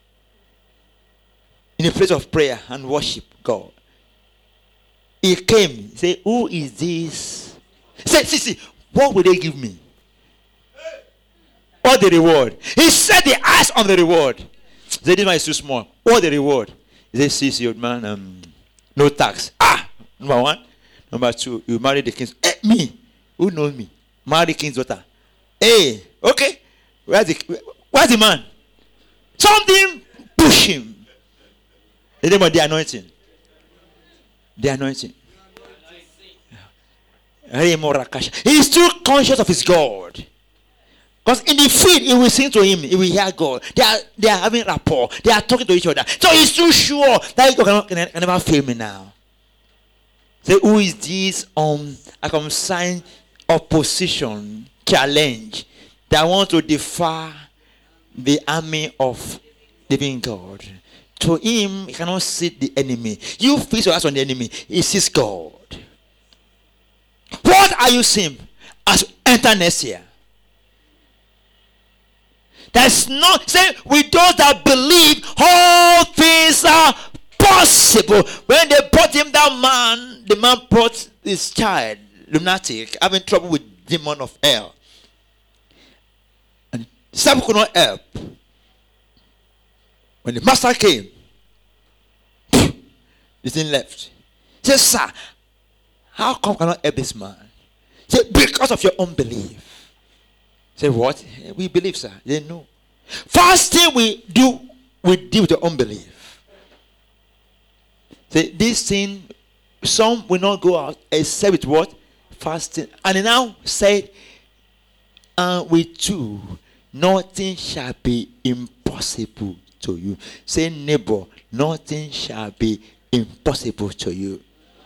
in a place of prayer and worship God. He came, say, "Who is this?" Say, see, see, what will they give me? What the reward? He set the eyes on the reward. Say, "This man is too small." What the reward? He said, "See, see, old man, um, no tax." Ah, number one. Number two, you marry the king's. Eh, me, who knows me? Marry the king's daughter. Hey, okay. Where's the where's the man? Something push him. The name of the anointing. The anointing. He's too conscious of his God. Because in the field, he will sing to him, he will hear God. They are they are having rapport, they are talking to each other. So he's too sure that God cannot, can, can never fail me now. Say, who is this um unconsigned opposition, challenge that want to defy the army of living God? To him, he cannot see the enemy. You fix your eyes on the enemy, he sees God. What are you seeing as you enter next year? There's not, say, with those that believe, all things are possible. When they brought him that man, the man brought his child, lunatic, having trouble with demon of hell. And some could not help. When the master came, the thing left. He said, "Sir, how come I cannot help this man?" He said, "Because of your unbelief." He said, "What? We believe, sir." He said, "No. First thing we do, we deal with your unbelief." Say, this thing, some will not go out except with what? Fasting. And he now said, "And with you, nothing shall be impossible to you." Say, neighbor, nothing shall be impossible to you.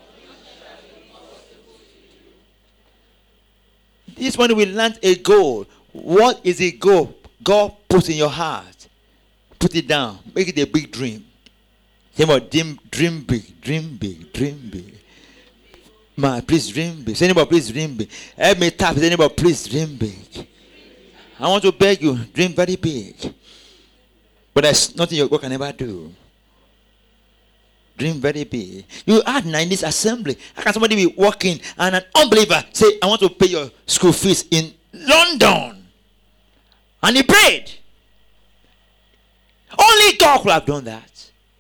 This one we learned a goal. What is a goal God puts in your heart? Put it down. Make it a big dream. Say about dream, dream big, dream big, dream big. Man, please dream big. Say anybody, please dream big. Help me tap. Say anybody, please dream big. I want to beg you, dream very big. But there's nothing your God can ever do. Dream very big. You are in this assembly. How can somebody be walking and an unbeliever say, "I want to pay your school fees in London"? And he prayed. Only God could have done that.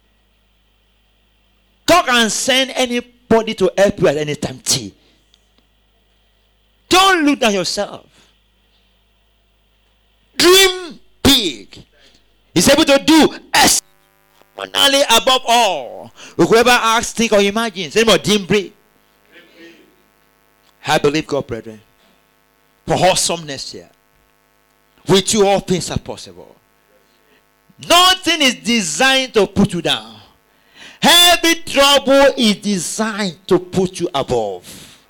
God can send anybody to help you at any time. T. Don't look down yourself. Dream big. He's able to do exceptionally above all. Whoever asks, think, or imagine. Say more, dream big. I believe God, brethren, for awesomeness here. With you, all things are possible. Nothing is designed to put you down. Every trouble is designed to put you above.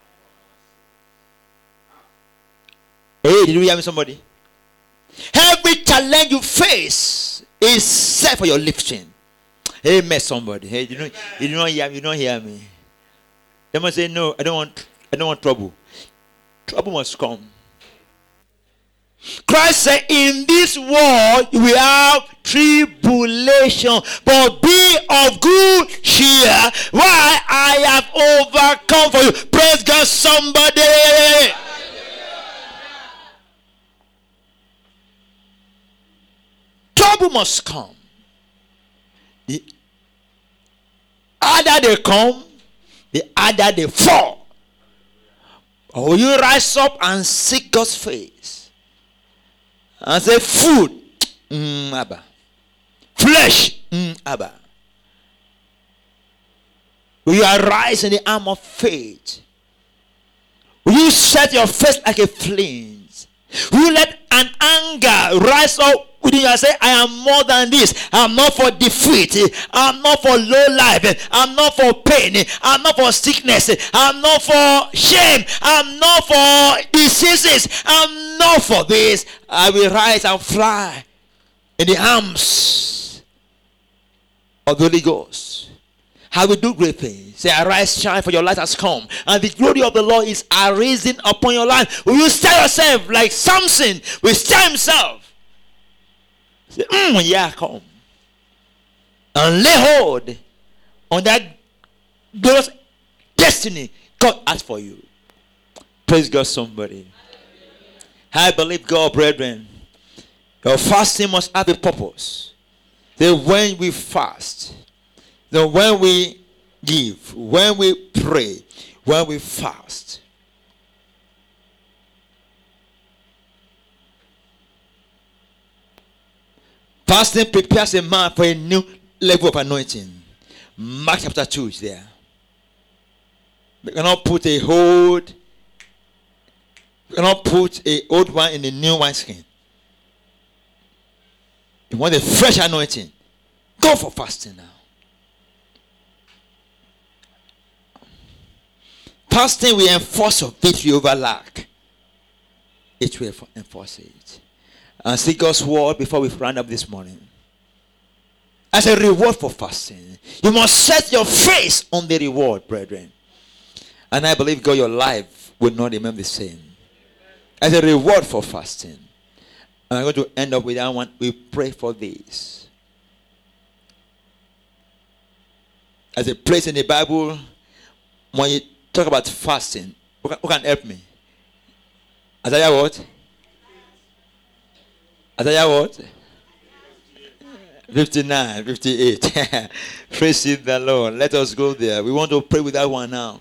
Hey, did you hear me, somebody? Every challenge you face is set for your lifting. Amen, somebody. Hey, you know, you don't hear me. You don't hear me. They must say, "No, I don't want I don't want trouble. Trouble must come. Christ said, in this world we have tribulation, but be of good cheer. Why? I have overcome for you. Praise God, somebody. Trouble must come. The other they come, the other they fall. Or you rise up and seek God's face. And say, food, mm, Abba. Flesh, mm, Abba. Will you arise in the arm of faith? Will you set your face like a flint? Will you let an anger rise up within you and say, I am more than this. I'm not for defeat. I'm not for low life. I'm not for pain. I'm not for sickness. I'm not for shame. I'm not for diseases. I'm not for this. I will rise and fly in the arms of the Holy Ghost. I will do great things. Say, arise, shine, for your light has come, and the glory of the Lord is arisen upon your life. Will you stir yourself like Samson will stir himself? Say, mm, yeah, come. And lay hold on that glorious destiny God has for you. Praise God, somebody. I believe God, brethren. Your fasting must have a purpose. That when we fast, that when we give, when we pray, when we fast, fasting prepares a man for a new level of anointing. Mark chapter two is there. We cannot put a old, we cannot put a old wine in a new wineskin. You want a fresh anointing? Go for fasting now. Fasting will enforce your victory over lack. It will enforce it. And see God's word before we round up this morning. As a reward for fasting, you must set your face on the reward, brethren. And I believe God, your life will not remain the same. As a reward for fasting. And I'm going to end up with that one. We pray for this. As a place in the Bible, when you talk about fasting, who can, who can help me? Isaiah what? Isaiah what? fifty-nine, fifty-eight. Praise the Lord. Let us go there. We want to pray with that one now.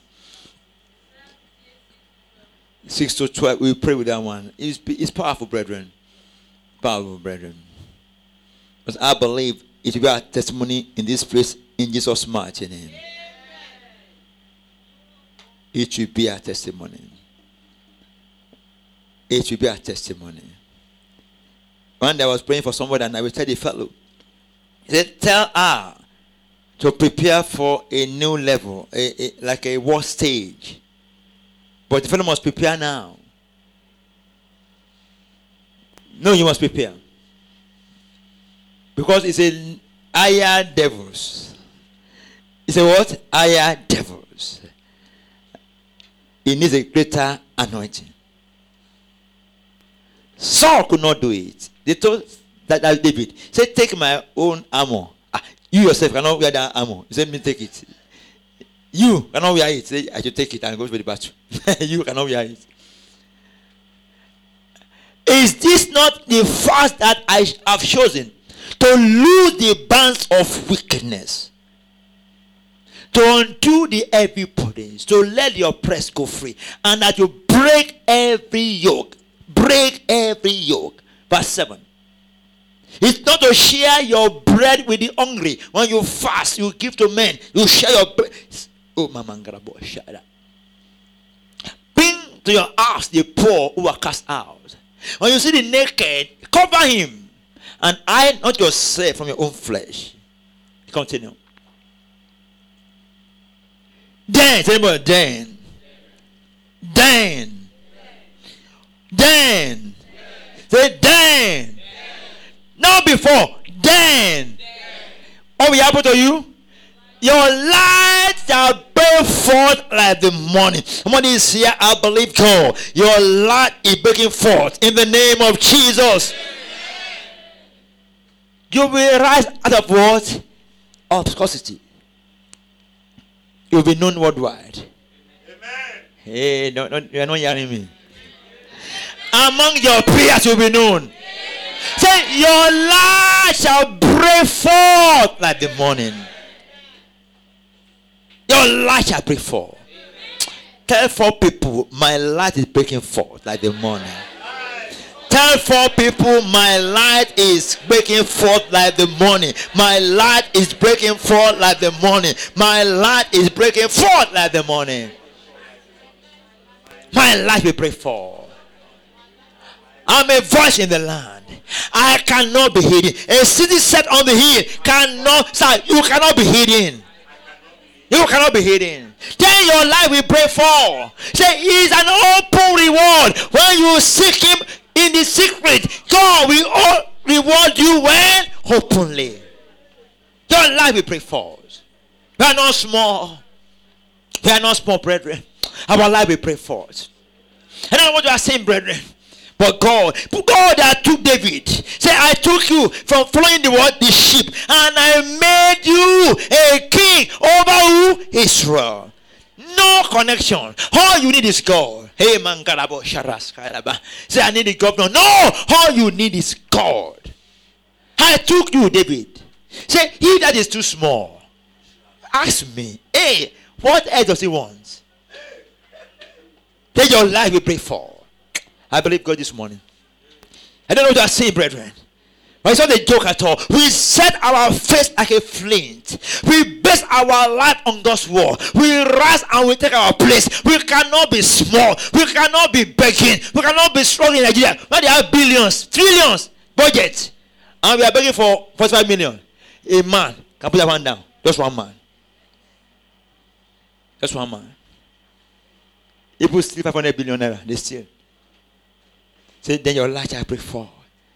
six to twelve, we pray with that one. It's, it's powerful, brethren. Powerful, brethren. Because I believe it will be our testimony in this place in Jesus' mighty name. It will be our testimony. It will be our testimony. One day I was praying for somebody and I will tell the fellow, he said, tell her to prepare for a new level, a, a, like a war stage. But the fellow must prepare now. No, you must prepare. Because it's a higher devils. It's a what? Higher devils. It needs a greater anointing. Saul could not do it. They told that, that David, say, take my own armor. Ah, you yourself cannot wear that armor. He said, me take it. You cannot wear it. Say, I should take it and go to the battle. You cannot wear it. Is this not the fast that I have chosen? To loose the bands of wickedness, to undo the heavy burdens, to let your oppressed go free, and that you break every yoke. Break every yoke. Verse seven. It's not to share your bread with the hungry. When you fast, you give to men. You share your bread. Oh, Mama Ngarabo, shut up. Bring to your house the poor who are cast out. When you see the naked, cover him. And hide not yourself from your own flesh. Continue. Then, tell me, then. Then. Then. Say, then. Not before. Then. What will happen to you? Your light shall break forth like the morning. Somebody is here, I believe God. Your light is breaking forth in the name of Jesus. You will rise out of what? Obscurity. You will be known worldwide. Amen. Hey, no, no, you are not hearing me. Among your peers, you will be known. Say, your light shall break forth like the morning. Your light shall break forth. Tell four people, my light is breaking forth like the morning. Tell four people, my light is breaking forth like the morning. My light is breaking forth like the morning. My light is breaking forth like the morning. My light will break forth. I'm a voice in the land. I cannot be hidden. A city set on the hill cannot, sir, you cannot be hidden. You cannot be hidden. Then your life will break forth. Say, it is an open reward. When you seek him in the secret, God will all reward you when? Openly. Your life will break forth. We are not small. We are not small, brethren. Our life will break forth. And I want you are saying, brethren, but God, God that took David, say, I took you from following the word, the sheep, and I made you a king over who? Israel. No connection. All you need is God. Hey man, say, I need a governor. No, all you need is God. I took you, David. Say, he that is too small, ask me, hey, what else does he want? Then your life will break forth. I believe God this morning. I don't know what you are saying, brethren. But it's not a joke at all. We set our face like a flint. We base our life on God's word. We rise and we take our place. We cannot be small. We cannot be begging. We cannot be strong in Nigeria. When they have billions, trillions budget, and we are begging for forty-five million. A man can put that one down. Just one man. Just one man. People steal five hundred billion naira. They steal. Say, then your light shall break forth.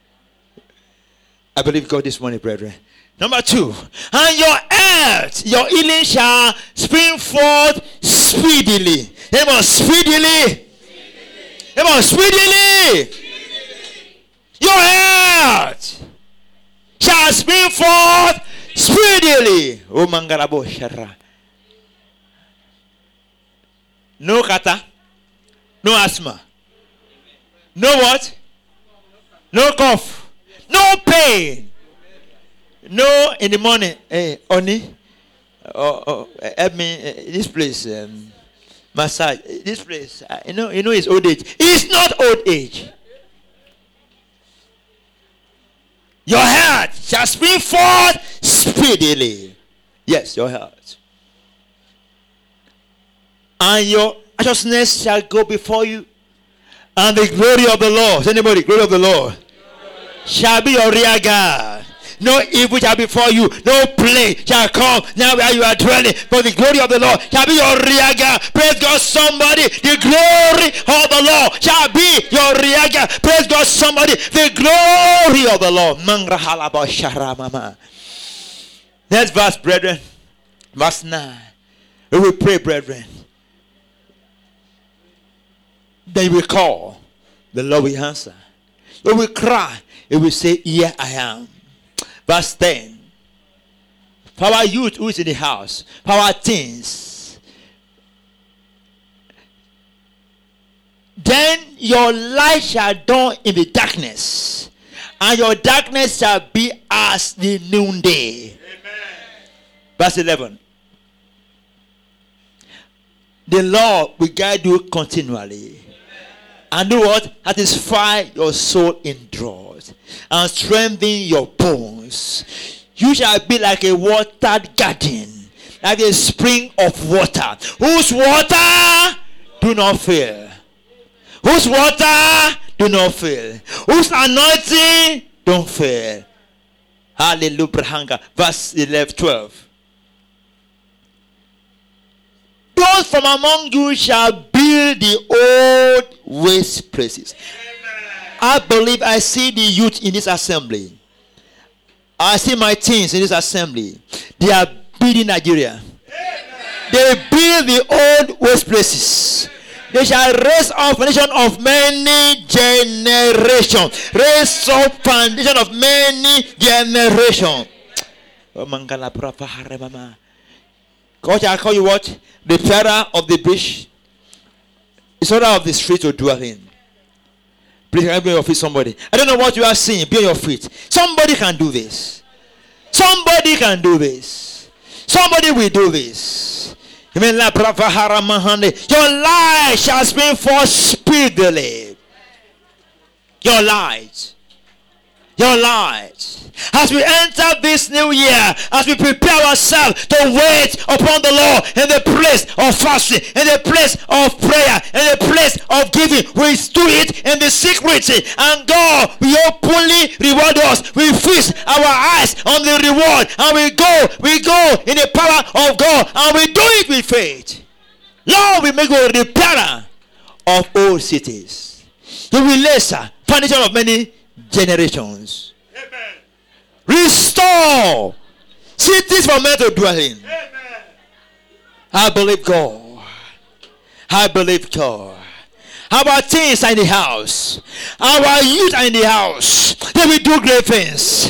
I believe God this morning, brethren. Number two, and your health, your healing shall spring forth speedily. Amen. Speedily. Amen. Speedily. Your health shall spring forth speedily. Oh, mangarabo shara. No kata, no asthma. No what? No cough. No pain. No in the morning. Hey, Oni. Oh, oh, help me. Uh, this place. Um, massage. This place. Uh, you know, you know, it's old age. It's not old age. Your heart shall spring forth speedily. Yes, your heart. And your righteousness shall go before you. And the glory of the Lord, anybody, glory of the Lord, shall be your rear guard. No evil shall be before you. No plague shall come now where you are dwelling. But the glory of the Lord shall be your rear guard. Praise God, somebody. The glory of the Lord shall be your rear guard. Praise God, somebody. The glory of the Lord. Next verse, brethren. Verse nine. We will pray, brethren. Then we call, the Lord will answer. When we cry, He will say, here I am. Verse ten. For our youth who is in the house, for our teens, then your light shall dawn in the darkness, and your darkness shall be as the noonday. Amen. Verse eleven. The Lord will guide you continually. And do what? Satisfy your soul in drought and strengthen your bones. You shall be like a watered garden, like a spring of water, whose water do not fail. Whose water do not fail. Whose anointing don't fail. Hallelujah. Verse eleven, twelve. Those from among you shall build the old waste places. Amen. I believe I see the youth in this assembly. I see my teens in this assembly. They are building Nigeria. They build the old waste places. They shall raise up foundation of many generations. Raise up foundation of many generations. God shall call you what? The terror of the bush. It's order of the street to dwell in. Please can I be on your feet, somebody? I don't know what you are seeing. Be on your feet. Somebody can do this. Somebody can do this. Somebody will do this. Your light shall spring forth speedily. Your light. Your light. As we enter this new year, as we prepare ourselves to wait upon the Lord in the place of fasting, in the place of prayer, in the place of giving, we do it in the secret, and God will openly reward us. We fix our eyes on the reward, and we go, we go in the power of God, and we do it with faith. Lord, we make a repairer of old cities. You will lay foundation of many generations. Amen. Restore cities for men to dwell in. Amen. I believe God. I believe God. Our teens are in the house. Our youth are in the house. They will do great things.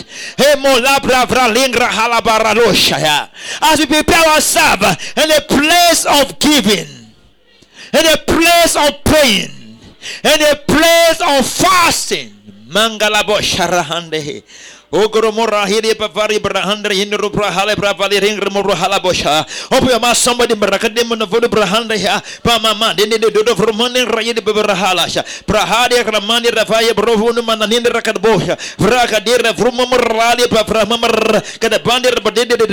As we prepare ourselves in a place of giving, in a place of praying, in a place of fasting. Mangalabo Sharahande. Ogoromora Hiri Bavari Brahanda in Rubrahale Bravali Ring Remorahala Bosha. Open your mouth, somebody Barakadem of Brahanda here. Pamama, then the Dodo from Monday Rayid Barahalasha. Prahadi Ramani Rafaya Brovunman and Rakadbosha. Vrakadira Vrumamorali Pavramamar. Get a bandit, but